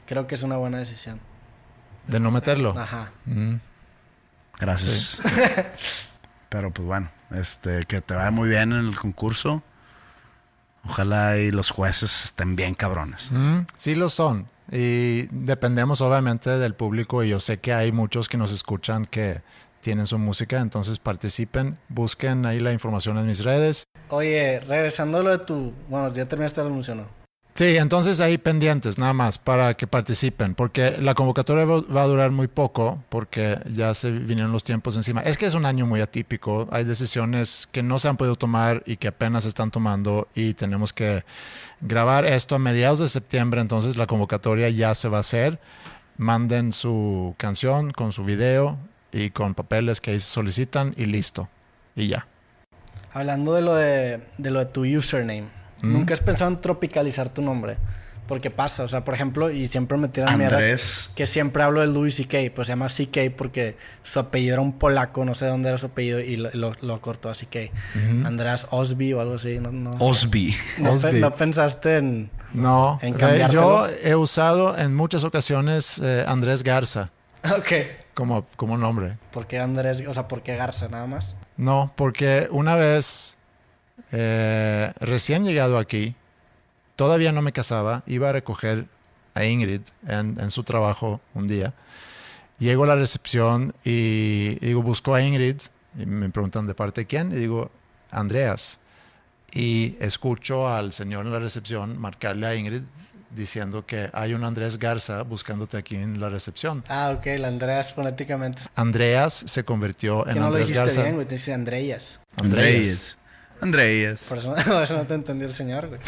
Creo que es una buena decisión. De no meterlo. Ajá. Gracias. Sí. Pero pues bueno, que te vaya muy bien en el concurso. Ojalá y los jueces estén bien cabrones. Sí lo son. Y dependemos obviamente del público y yo sé que hay muchos que nos escuchan que tienen su música, entonces participen, busquen ahí la información en mis redes. Oye, regresando a lo de bueno, ya terminaste el anuncio, ¿no? Sí, entonces ahí pendientes nada más para que participen, porque la convocatoria va a durar muy poco, porque ya se vinieron los tiempos encima. Es que es un año muy atípico, hay decisiones que no se han podido tomar y que apenas se están tomando y tenemos que grabar esto a mediados de septiembre, entonces la convocatoria ya se va a hacer. Manden su canción con su video y con papeles que ahí se solicitan y listo, y ya. Hablando de lo de tu username. ¿Nunca has pensado en tropicalizar tu nombre? Porque pasa, o sea, por ejemplo, y siempre me tiran mierda que siempre hablo de Louis C.K., pues se llama C.K. porque su apellido era un polaco, no sé dónde era su apellido, y lo cortó a C.K. Andreas Osby o algo así, ¿no? Osby. ¿No pensaste en yo he usado en muchas ocasiones Andrés Garza. Ok. Como nombre. ¿Por qué Andrés? O sea, ¿por qué Garza nada más? No, porque una vez... recién llegado aquí, todavía no me casaba, iba a recoger a Ingrid en su trabajo un día. Llego a la recepción y digo, busco a Ingrid y me preguntan de parte de quién y digo, Andreas. Y escucho al señor en la recepción marcarle a Ingrid diciendo que hay un Andrés Garza buscándote aquí en la recepción. Ah, ok, la Andreas fonéticamente. Andreas se convirtió en no Andrés Garza. No lo dijiste bien, güey, te dice Andreas. Andreas. Por eso no te entendió el señor, güey.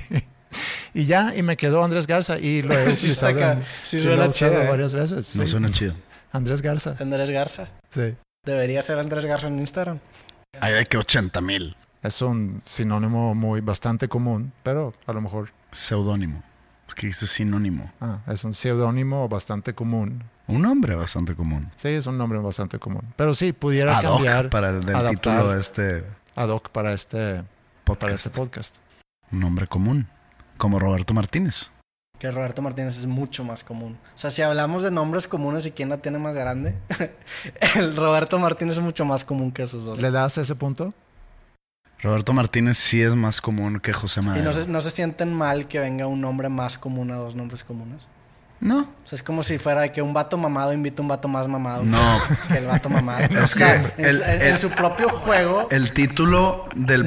Y me quedó Andrés Garza y lo he utilizado, varias veces. No suena chido. Andrés Garza. Andrés Garza. Sí. Debería ser Andrés Garza en Instagram. Hay de que 80,000. Es un sinónimo bastante común, pero a lo mejor... Seudónimo. Es que dice sinónimo. Es un seudónimo bastante común. Un nombre bastante común. Sí, es un nombre bastante común. Pero sí, pudiera ad hoc cambiar... para el del título de este... Ad hoc para este podcast. Un nombre común. Como Roberto Martínez. Que Roberto Martínez es mucho más común. O sea, si hablamos de nombres comunes y quién la tiene más grande, el Roberto Martínez es mucho más común que esos dos. ¿Le das ese punto? Roberto Martínez sí es más común que José Madero. ¿Y no se sienten mal que venga un nombre más común a dos nombres comunes? No. O sea, es como si fuera de que un vato mamado invita a un vato más mamado. No. Que el vato mamado. Es que en su propio juego. El título del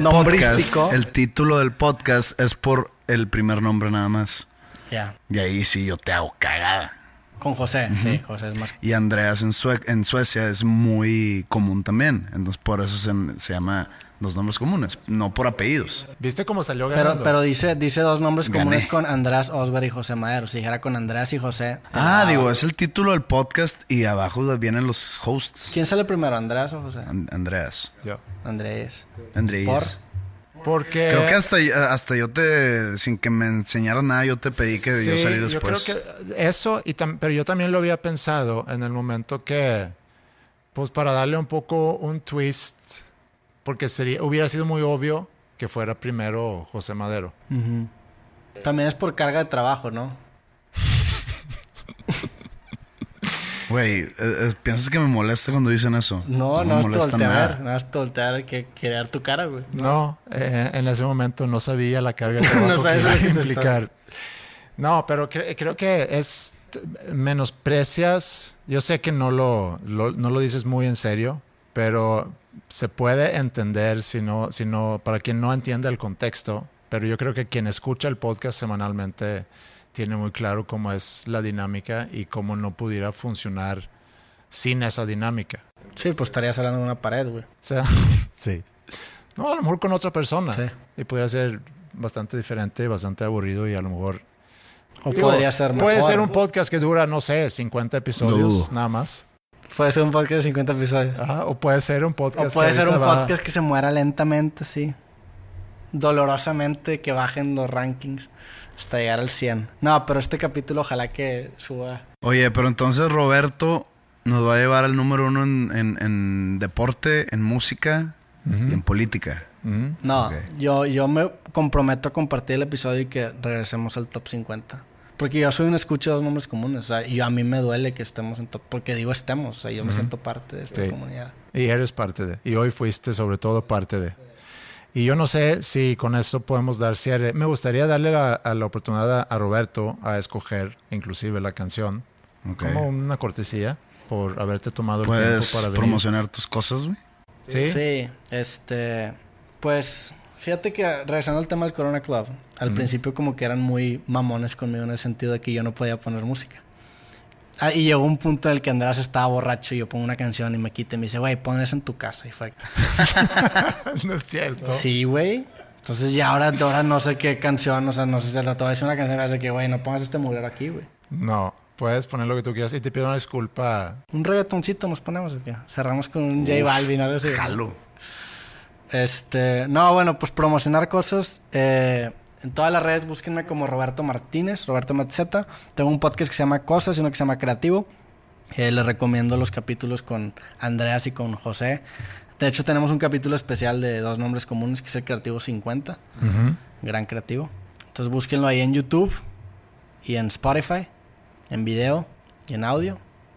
podcast es por el primer nombre nada más. Ya. Y ahí sí yo te hago cagada. Con José, sí, José es más. Y Andreas en Suecia es muy común también. Entonces por eso se llama los nombres comunes, no por apellidos. ¿Viste cómo salió ganando? Pero dice dos nombres comunes con András Osberg y José Madero. Si dijera con Andrés y José. Digo, es el título del podcast y abajo vienen los hosts. ¿Quién sale primero, András o José? Andreas. Yo. Andrés. Andrés. Porque... Creo que hasta yo sin que me enseñara nada, yo te pedí que yo saliera después. Yo creo que eso, pero yo también lo había pensado en el momento que, pues para darle un poco un twist, porque hubiera sido muy obvio que fuera primero José Madero. Uh-huh. También es por carga de trabajo, ¿no? Güey, ¿piensas que me molesta cuando dicen eso? No es voltear que dar tu cara, güey. No, en ese momento no sabía la carga de trabajo que iba a implicar. No, pero creo que menosprecias. Yo sé que no lo dices muy en serio, pero se puede entender si no, para quien no entiende el contexto. Pero yo creo que quien escucha el podcast semanalmente tiene muy claro cómo es la dinámica y cómo no pudiera funcionar sin esa dinámica. Sí, pues estarías hablando de una pared, güey. O sea, sí. No, a lo mejor con otra persona. Sí. Y podría ser bastante diferente, bastante aburrido y a lo mejor... podría ser mejor. Puede ser un podcast que dura, no sé, 50 episodios nada más. Puede ser un podcast de 50 episodios. Ajá, o puede ser un podcast podcast que se muera lentamente, sí. Dolorosamente, que bajen los rankings hasta llegar al 100. No, pero este capítulo ojalá que suba. Oye, pero entonces Roberto nos va a llevar al número 1 en deporte, en música y en política. No, okay. Yo me comprometo a compartir el episodio y que regresemos al top 50. Porque yo soy un escucha de dos nombres comunes. O sea, a mí me duele que estemos porque digo estemos. O sea, yo me siento parte de esta comunidad. Y eres parte de. Y hoy fuiste sobre todo parte de. Y yo no sé si con esto podemos dar cierre. Me gustaría darle la oportunidad a Roberto a escoger inclusive la canción. Okay. Como una cortesía por haberte tomado el tiempo para venir. Promocionar tus cosas, güey? Sí. Pues fíjate que regresando al tema del Corona Club, al principio como que eran muy mamones conmigo en el sentido de que yo no podía poner música. Y llegó un punto en el que Andrés estaba borracho y yo pongo una canción y me quita y me dice, güey, pon eso en tu casa. Y fue... No es cierto. Sí, güey. Entonces ya ahora no sé qué canción, o sea, no sé si la te voy a decir una canción que hace que, güey, no pongas este mugrero aquí, güey. No, puedes poner lo que tú quieras y te pido una disculpa. Un reggaetoncito nos ponemos, ¿o qué? Cerramos con un J Balvin, algo así. Jalo. No, bueno, pues promocionar cosas. En todas las redes búsquenme como Roberto Martínez, Roberto Matzeta. Tengo un podcast que se llama Cosas y uno que se llama Creativo. Les recomiendo los capítulos con Andreas y con José. De hecho, tenemos un capítulo especial de dos nombres comunes que es el Creativo 50. Gran creativo. Entonces búsquenlo ahí en YouTube y en Spotify, en video y en audio.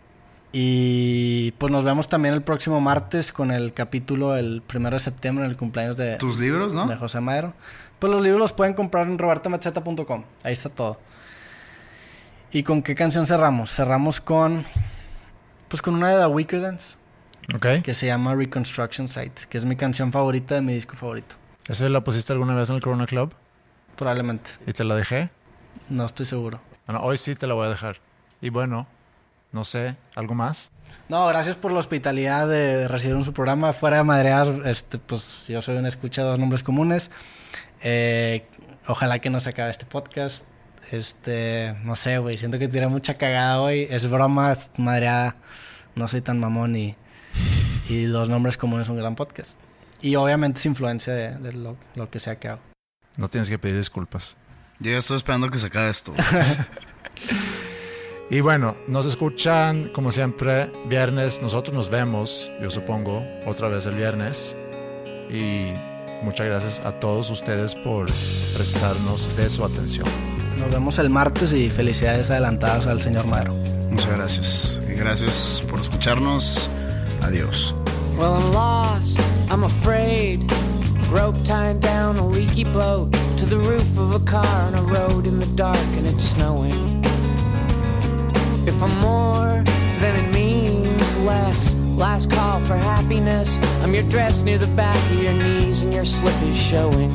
Y pues nos vemos también el próximo martes con el capítulo el 1 de septiembre, en el cumpleaños de... Tus libros, ¿no? De José Madero. Pues los libros los pueden comprar en robertomatzeta.com. Ahí está todo. ¿Y con qué canción cerramos? Cerramos con... Pues con una de The Weeknd's. Ok. Que se llama Reconstruction Site. Que es mi canción favorita de mi disco favorito. ¿Esa la pusiste alguna vez en el Corona Club? Probablemente. ¿Y te la dejé? No estoy seguro. Bueno, hoy sí te la voy a dejar. Y bueno, no sé, ¿algo más? No, gracias por la hospitalidad de recibir en su programa. Fuera de madreadas, pues yo soy un escucha de dos nombres comunes. Ojalá que no se acabe este podcast. No sé, güey, siento que tiré mucha cagada hoy. Es broma, es madreada. No soy tan mamón y Dos Nombres Comunes es un gran podcast. Y obviamente es influencia de lo que sea que hago. No tienes que pedir disculpas. Yo ya estoy esperando que se acabe esto. Y bueno, nos escuchan como siempre viernes. Nosotros nos vemos, yo supongo, otra vez el viernes. Y muchas gracias a todos ustedes por prestarnos de su atención. Nos vemos el martes y felicidades adelantadas al señor Madero. Muchas gracias. Y gracias por escucharnos. Adiós. Well, I'm lost, I'm afraid. Rope tying down a leaky boat to the roof of a car on a road in the dark and it's snowing. If I'm more, then it means less. Last call for happiness. I'm your dress near the back of your knees and your slip is showing.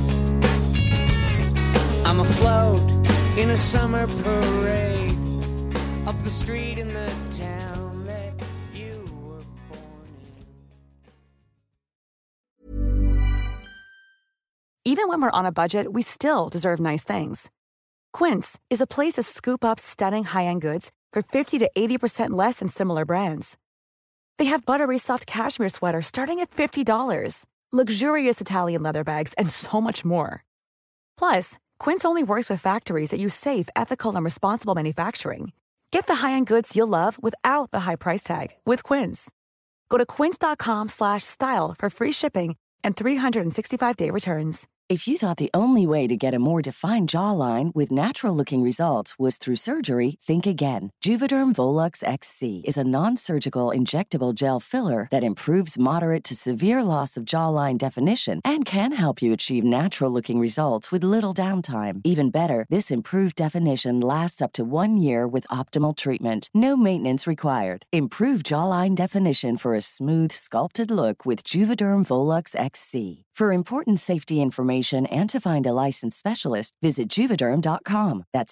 I'm afloat in a summer parade up the street in the town that you were born in. Even when we're on a budget, we still deserve nice things. Quince is a place to scoop up stunning high-end goods for 50 to 80% less than similar brands. They have buttery soft cashmere sweaters starting at $50, luxurious Italian leather bags, and so much more. Plus, Quince only works with factories that use safe, ethical, and responsible manufacturing. Get the high-end goods you'll love without the high price tag with Quince. Go to quince.com/style for free shipping and 365-day returns. If you thought the only way to get a more defined jawline with natural-looking results was through surgery, think again. Juvederm Volux XC is a non-surgical injectable gel filler that improves moderate to severe loss of jawline definition and can help you achieve natural-looking results with little downtime. Even better, this improved definition lasts up to 1 year with optimal treatment. No maintenance required. Improve jawline definition for a smooth, sculpted look with Juvederm Volux XC. For important safety information and to find a licensed specialist, visit Juvederm.com. That's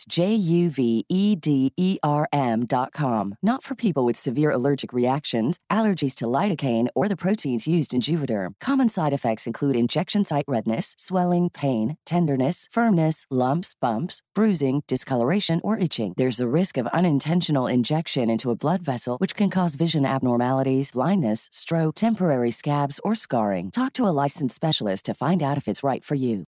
JUVEDERM.com. Not for people with severe allergic reactions, allergies to lidocaine, or the proteins used in Juvederm. Common side effects include injection site redness, swelling, pain, tenderness, firmness, lumps, bumps, bruising, discoloration, or itching. There's a risk of unintentional injection into a blood vessel, which can cause vision abnormalities, blindness, stroke, temporary scabs, or scarring. Talk to a licensed specialist to find out if it's right for you.